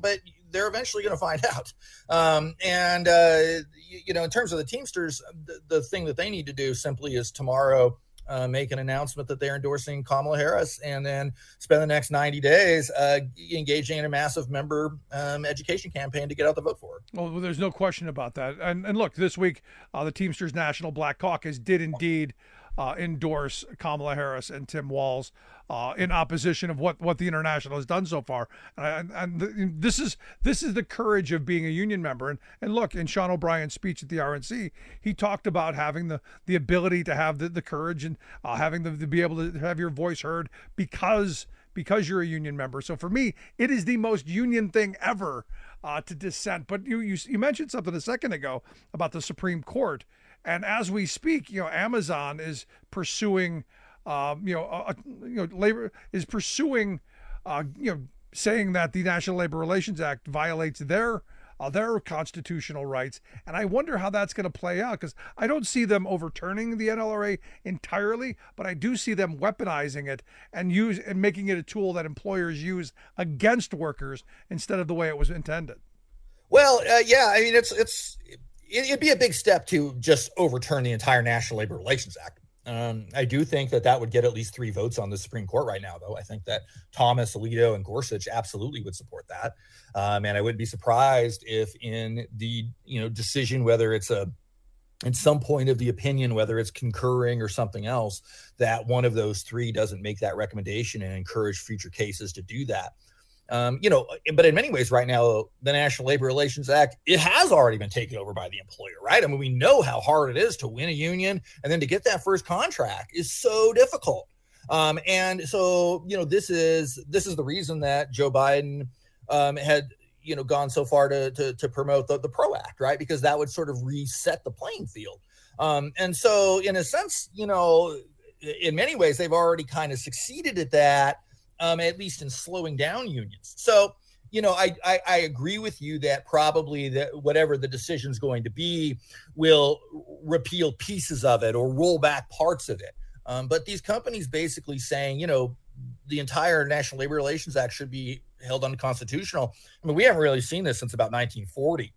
they're eventually going to find out. Um, and, uh, you, you know, in terms of the Teamsters, the, the thing that they need to do simply is tomorrow uh, make an announcement that they're endorsing Kamala Harris, and then spend the next ninety days uh, engaging in a massive member um, education campaign to get out the vote for her. Well, there's no question about that. And, and look, this week, uh, the Teamsters National Black Caucus did indeed Uh, endorse Kamala Harris and Tim Walz uh, in opposition of what, what the International has done so far. And, and the, this is this is the courage of being a union member. And and look, in Sean O'Brien's speech at the R N C, he talked about having the, the ability to have the, the courage and uh, having the, to be able to have your voice heard because because you're a union member. So for me, it is the most union thing ever uh, to dissent. But you, you you mentioned something a second ago about the Supreme Court. And as we speak, you know, Amazon is pursuing, um, you know, uh, you know, labor is pursuing, uh, you know, saying that the National Labor Relations Act violates their uh, their constitutional rights. And I wonder how that's going to play out, because I don't see them overturning the N L R A entirely, but I do see them weaponizing it and use and making it a tool that employers use against workers instead of the way it was intended. Well, uh, yeah, I mean, it's it's. It'd be a big step to just overturn the entire National Labor Relations Act. Um, I do think that that would get at least three votes on the Supreme Court right now, though. I think that Thomas, Alito, and Gorsuch absolutely would support that. Um, and I wouldn't be surprised if in the you know decision, whether it's a at some point of the opinion, whether it's concurring or something else, that one of those three doesn't make that recommendation and encourage future cases to do that. Um, you know, but in many ways right now, the National Labor Relations Act, it has already been taken over by the employer, right? I mean, we know how hard it is to win a union, and then to get that first contract is so difficult. Um, and so, you know, this is, this is the reason that Joe Biden um, had, you know, gone so far to, to, to promote the, the PRO Act, right? Because that would sort of reset the playing field. Um, and so in a sense, you know, in many ways, they've already kind of succeeded at that. Um, at least in slowing down unions. So, you know, I, I, I agree with you that probably that whatever the decision is going to be will repeal pieces of it or roll back parts of it. Um, but these companies basically saying, you know, the entire National Labor Relations Act should be held unconstitutional. I mean, we haven't really seen this since about nineteen forty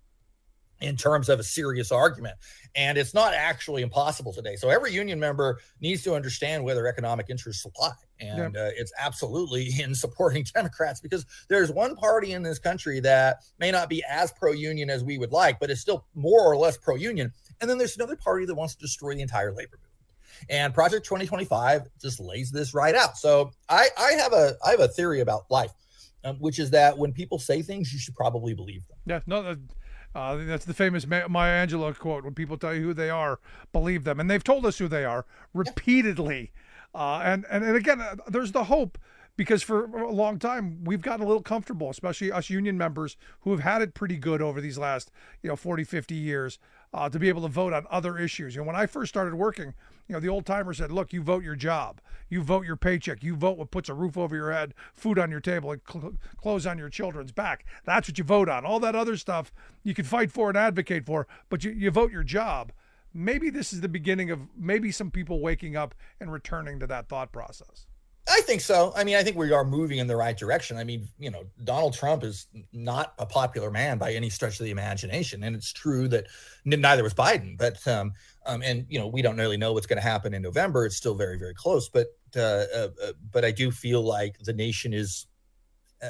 in terms of a serious argument. And it's not actually impossible today. So every union member needs to understand where their economic interests lie. And uh, it's absolutely in supporting Democrats, because there's one party in this country that may not be as pro-union as we would like, but is still more or less pro-union. And then there's another party that wants to destroy the entire labor movement. And Project twenty twenty-five just lays this right out. So I, I have a I have a theory about life, um, which is that when people say things, you should probably believe them. Yeah, no, uh, Uh, that's the famous Maya Angelou quote: when people tell you who they are, believe them. And they've told us who they are repeatedly. Uh, and, and, and again, uh, there's the hope, because for a long time, we've gotten a little comfortable, especially us union members who have had it pretty good over these last, you know, forty, fifty years, uh, to be able to vote on other issues. You know, when I first started working, you know, the old timer said, look, you vote your job, you vote your paycheck, you vote what puts a roof over your head, food on your table, and cl- clothes on your children's back. That's what you vote on. All that other stuff you can fight for and advocate for, but you, you vote your job. Maybe this is the beginning of maybe some people waking up and returning to that thought process. I think so. I mean, I think we are moving in the right direction. I mean, you know, Donald Trump is not a popular man by any stretch of the imagination. And it's true that neither was Biden, but, um, um, and, you know, we don't really know what's going to happen in November. It's still very, very close, but, uh, uh, but I do feel like the nation is, uh,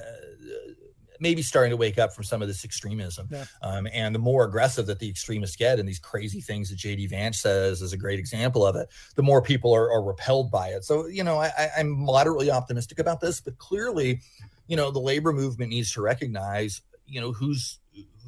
maybe starting to wake up from some of this extremism. Yeah. Um, and the more aggressive that the extremists get, and these crazy things that J D Vance says is a great example of it, the more people are, are repelled by it. So, you know, I, I'm moderately optimistic about this, but clearly, you know, the labor movement needs to recognize, you know, who's,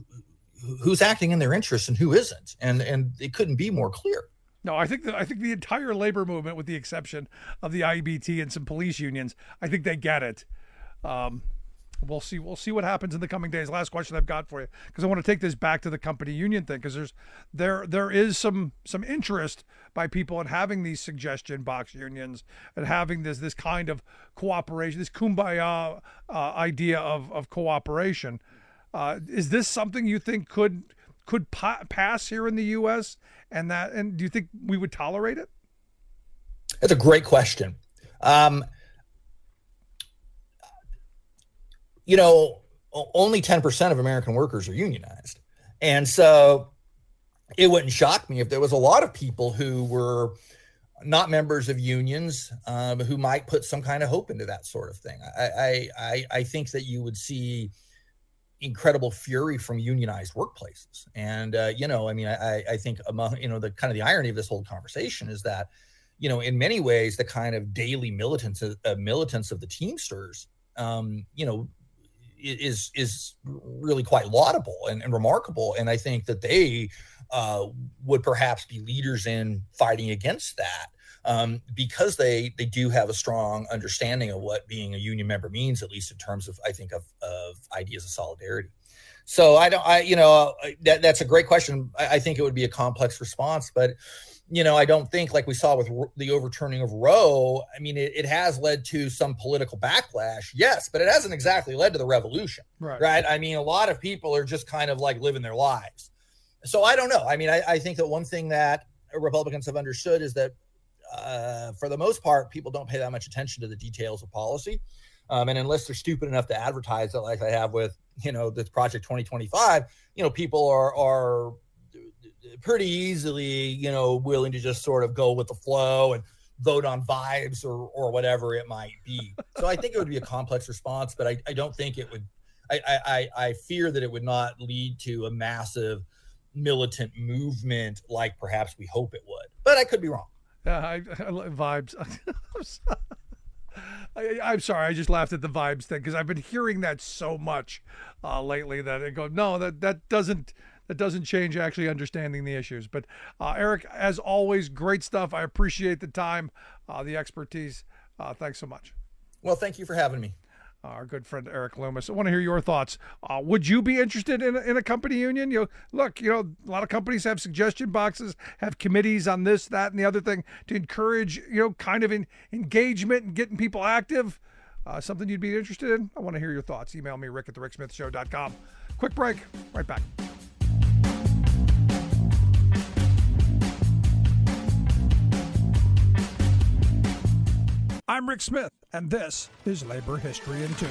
who's acting in their interests and who isn't. And, and it couldn't be more clear. No, I think that I think the entire labor movement, with the exception of the I B T and some police unions, I think they get it. Um, We'll see. We'll see what happens in the coming days. Last question I've got for you, because I want to take this back to the company union thing, because there's there there is some some interest by people in having these suggestion box unions and having this this kind of cooperation, this kumbaya uh, idea of of cooperation. Uh, is this something you think could could pa- pass here in the U S and that and do you think we would tolerate it? That's a great question. Um, You know, only ten percent of American workers are unionized. And so it wouldn't shock me if there was a lot of people who were not members of unions um, who might put some kind of hope into that sort of thing. I, I, I think that you would see incredible fury from unionized workplaces. And, uh, you know, I mean, I, I think among, you know, the kind of the irony of this whole conversation is that, you know, in many ways, the kind of daily militance, uh, militance of the Teamsters, um, you know, is, is really quite laudable and, and remarkable. And I think that they uh, would perhaps be leaders in fighting against that. Um, because they they do have a strong understanding of what being a union member means, at least in terms of, I think, of, of ideas of solidarity. So I don't, I, you know, that, that's a great question. I, I think it would be a complex response, but, you know, I don't think, like we saw with the overturning of Roe, I mean, it, it has led to some political backlash, yes, but it hasn't exactly led to the revolution, right? right? I mean, a lot of people are just kind of like living their lives. So I don't know. I mean, I, I think that one thing that Republicans have understood is that, Uh, for the most part, people don't pay that much attention to the details of policy. Um, and unless they're stupid enough to advertise it like I have with, you know, this Project twenty twenty-five, you know, people are, are pretty easily, you know, willing to just sort of go with the flow and vote on vibes or, or whatever it might be. So I think it would be a complex response, but I, I don't think it would, I, I, I fear that it would not lead to a massive militant movement like perhaps we hope it would, but I could be wrong. Yeah, I, I vibes. I, I'm sorry, I just laughed at the vibes thing because I've been hearing that so much uh, lately that I go, no, that that doesn't that doesn't change actually understanding the issues. But uh, Eric, as always, great stuff. I appreciate the time, uh, the expertise. Uh, thanks so much. Well, thank you for having me. Our good friend Eric Loomis. I want to hear your thoughts. Uh, would you be interested in, in a company union? You know, look, you know, a lot of companies have suggestion boxes, have committees on this, that, and the other thing to encourage, you know, kind of in, engagement and getting people active. Uh, something you'd be interested in? I want to hear your thoughts. Email me, rick at the rick smith show dot com. Quick break. Right back. I'm Rick Smith, and this is Labor History in Two.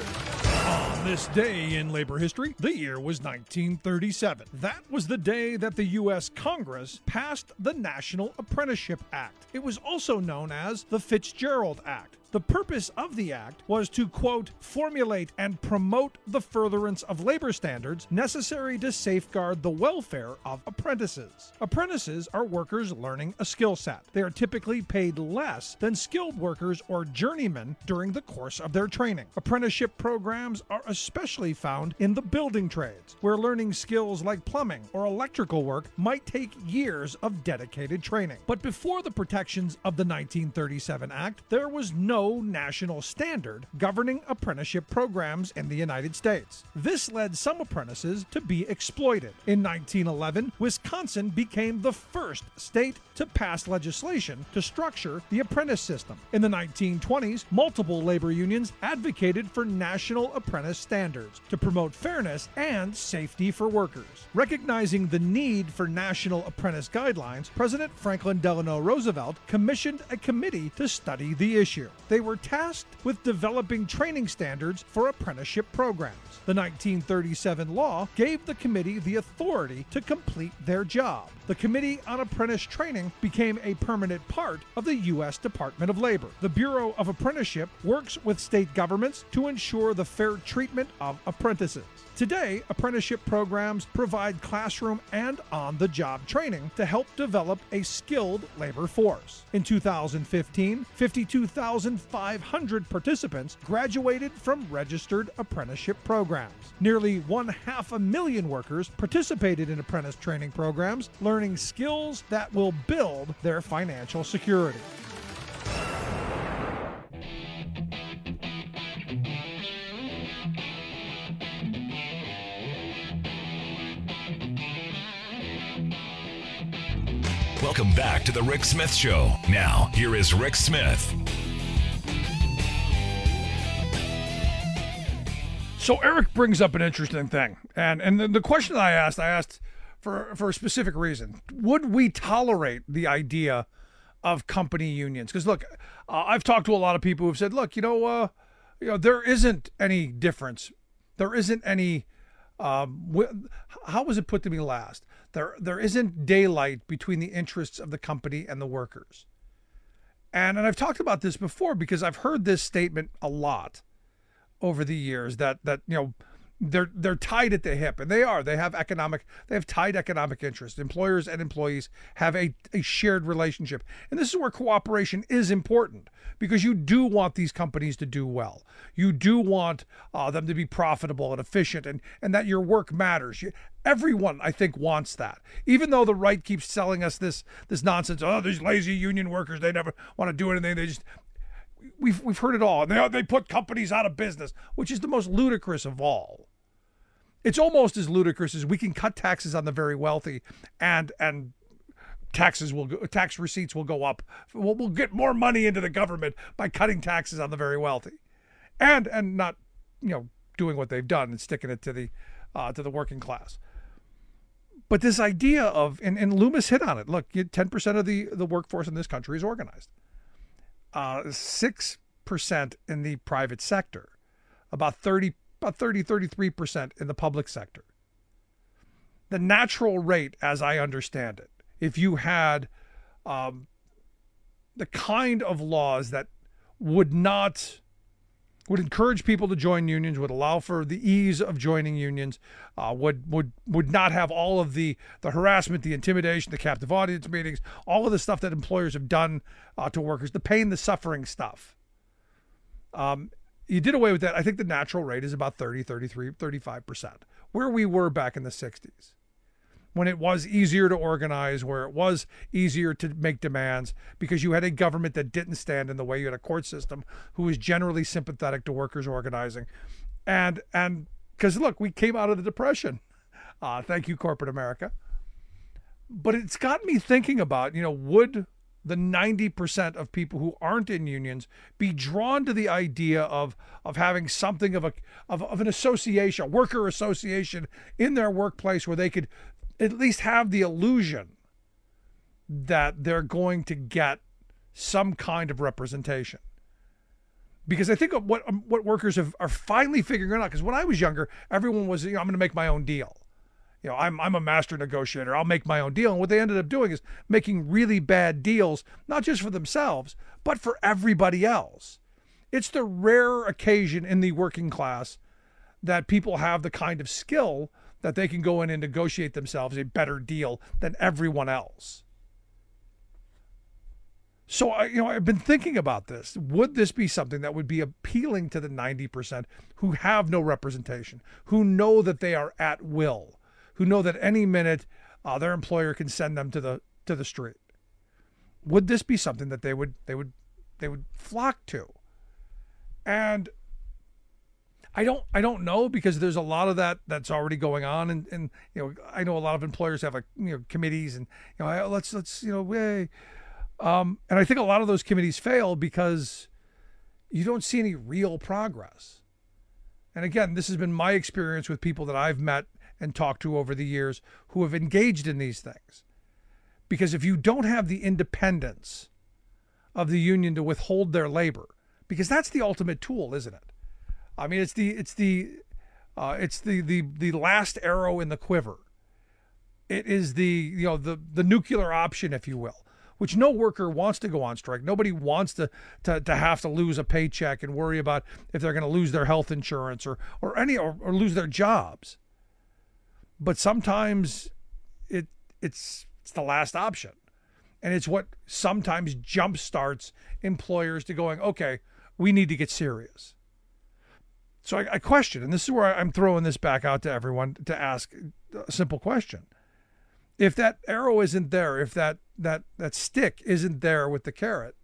On this day in labor history, the year was nineteen thirty-seven. That was the day that the U S Congress passed the National Apprenticeship Act. It was also known as the Fitzgerald Act. The purpose of the act was to, quote, formulate and promote the furtherance of labor standards necessary to safeguard the welfare of apprentices. Apprentices are workers learning a skill set. They are typically paid less than skilled workers or journeymen during the course of their training. Apprenticeship programs are especially found in the building trades, where learning skills like plumbing or electrical work might take years of dedicated training. But before the protections of the nineteen thirty-seven Act, there was no national standard governing apprenticeship programs in the United States. This led some apprentices to be exploited. In nineteen eleven, Wisconsin became the first state to pass legislation to structure the apprentice system. In the nineteen twenties, multiple labor unions advocated for national apprentice standards to promote fairness and safety for workers. Recognizing the need for national apprentice guidelines, President Franklin Delano Roosevelt commissioned a committee to study the issue. They were tasked with developing training standards for apprenticeship programs. The nineteen thirty-seven law gave the committee the authority to complete their job. The Committee on Apprentice Training became a permanent part of the U S Department of Labor. The Bureau of Apprenticeship works with state governments to ensure the fair treatment of apprentices. Today, apprenticeship programs provide classroom and on-the-job training to help develop a skilled labor force. In two thousand fifteen, fifty-two thousand five hundred participants graduated from registered apprenticeship programs. Nearly one half a million workers participated in apprentice training programs, learning skills that will build their financial security. Welcome back to the Rick Smith Show. Now, here is Rick Smith. So Eric brings up an interesting thing. And and the, the question I asked, I asked for, for a specific reason. Would we tolerate the idea of company unions? Because, look, uh, I've talked to a lot of people who've said, look, you know, uh, you know, there isn't any difference there isn't any, um, w- how was it put to me last? There, there isn't daylight between the interests of the company and the workers. And, and I've talked about this before because I've heard this statement a lot over the years that, that, you know, they're, they're tied at the hip, and they are, they have economic, they have tied economic interests. Employers and employees have a, a shared relationship. And this is where cooperation is important, because you do want these companies to do well. You do want uh, them to be profitable and efficient, and, and that your work matters. You, everyone, I think, wants that. Even though the right keeps selling us this, this nonsense, oh, these lazy union workers, they never want to do anything. They just, we've, we've heard it all. And they, they put companies out of business, which is the most ludicrous of all. It's almost as ludicrous as we can cut taxes on the very wealthy, and and taxes will go, tax receipts will go up. We'll, we'll get more money into the government by cutting taxes on the very wealthy, and and not, you know, doing what they've done and sticking it to the uh, to the working class. But this idea of, and, and Loomis hit on it. Look, ten percent of the the workforce in this country is organized. Uh, six percent in the private sector, about thirty. About thirty, thirty-three percent in the public sector. The natural rate, as I understand it, if you had um, the kind of laws that would not, would encourage people to join unions, would allow for the ease of joining unions, uh, would would would not have all of the, the harassment, the intimidation, the captive audience meetings, all of the stuff that employers have done uh, to workers, the pain, the suffering stuff. Um, You did away with that. I think the natural rate is about thirty, thirty-three, thirty-five percent, where we were back in the sixties, when it was easier to organize, where it was easier to make demands, because you had a government that didn't stand in the way. You had a court system who was generally sympathetic to workers organizing. And and because, look, we came out of the Depression. Uh, thank you, corporate America. But it's got me thinking about, you know, would the ninety percent of people who aren't in unions be drawn to the idea of of having something of a of, of an association, a worker association in their workplace, where they could at least have the illusion that they're going to get some kind of representation? Because I think what what workers have, are finally figuring out, because when I was younger, everyone was, you know, I'm going to make my own deal. You know, I'm I'm a master negotiator. I'll make my own deal. And what they ended up doing is making really bad deals, not just for themselves, but for everybody else. It's the rare occasion in the working class that people have the kind of skill that they can go in and negotiate themselves a better deal than everyone else. So, I, you know, I've been thinking about this. Would this be something that would be appealing to the ninety percent who have no representation, who know that they are at will, who know that any minute uh, their employer can send them to the to the street? Would this be something that they would they would they would flock to? And I don't I don't know, because there's a lot of that that's already going on, and, and you know, I know a lot of employers have, like, you know, committees, and, you know, let's let's you know way, um, and I think a lot of those committees fail because you don't see any real progress. And again, this has been my experience with people that I've met and talked to over the years who have engaged in these things. Because if you don't have the independence of the union to withhold their labor, because that's the ultimate tool, isn't it? I mean, it's the it's the uh, it's the the the last arrow in the quiver. It is the you know the the nuclear option, if you will, which no worker wants to go on strike. Nobody wants to to to have to lose a paycheck and worry about if they're going to lose their health insurance or or any or, or lose their jobs. But sometimes it it's it's the last option. And it's what sometimes jump starts employers to going, okay, we need to get serious. So I, I question, and this is where I'm throwing this back out to everyone to ask a simple question. If that arrow isn't there, if that that that stick isn't there with the carrot,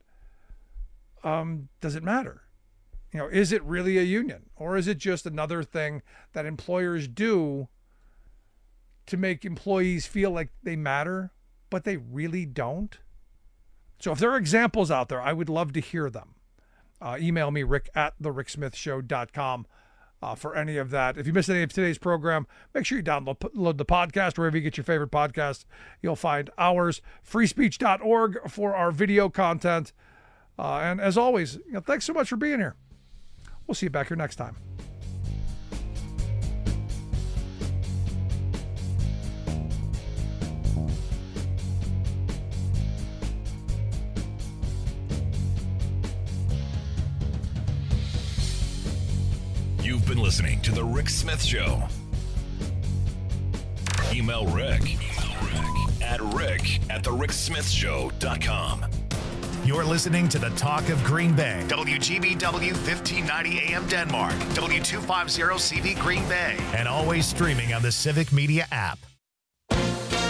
um, does it matter? You know, is it really a union? Or is it just another thing that employers do to make employees feel like they matter, but they really don't? So if there are examples out there, I would love to hear them. Uh, email me, rick at the rick smith show dot com uh, for any of that. If you missed any of today's program, make sure you download the podcast wherever you get your favorite podcast. You'll find ours, free speech dot org for our video content. Uh, and as always, you know, thanks so much for being here. We'll see you back here next time. You've been listening to The Rick Smith Show. Email Rick, Email Rick at rick at the rick smith show dot com. You're listening to the Talk of Green Bay, W G B W fifteen ninety A M Denmark, W two fifty C V Green Bay, and always streaming on the Civic Media app.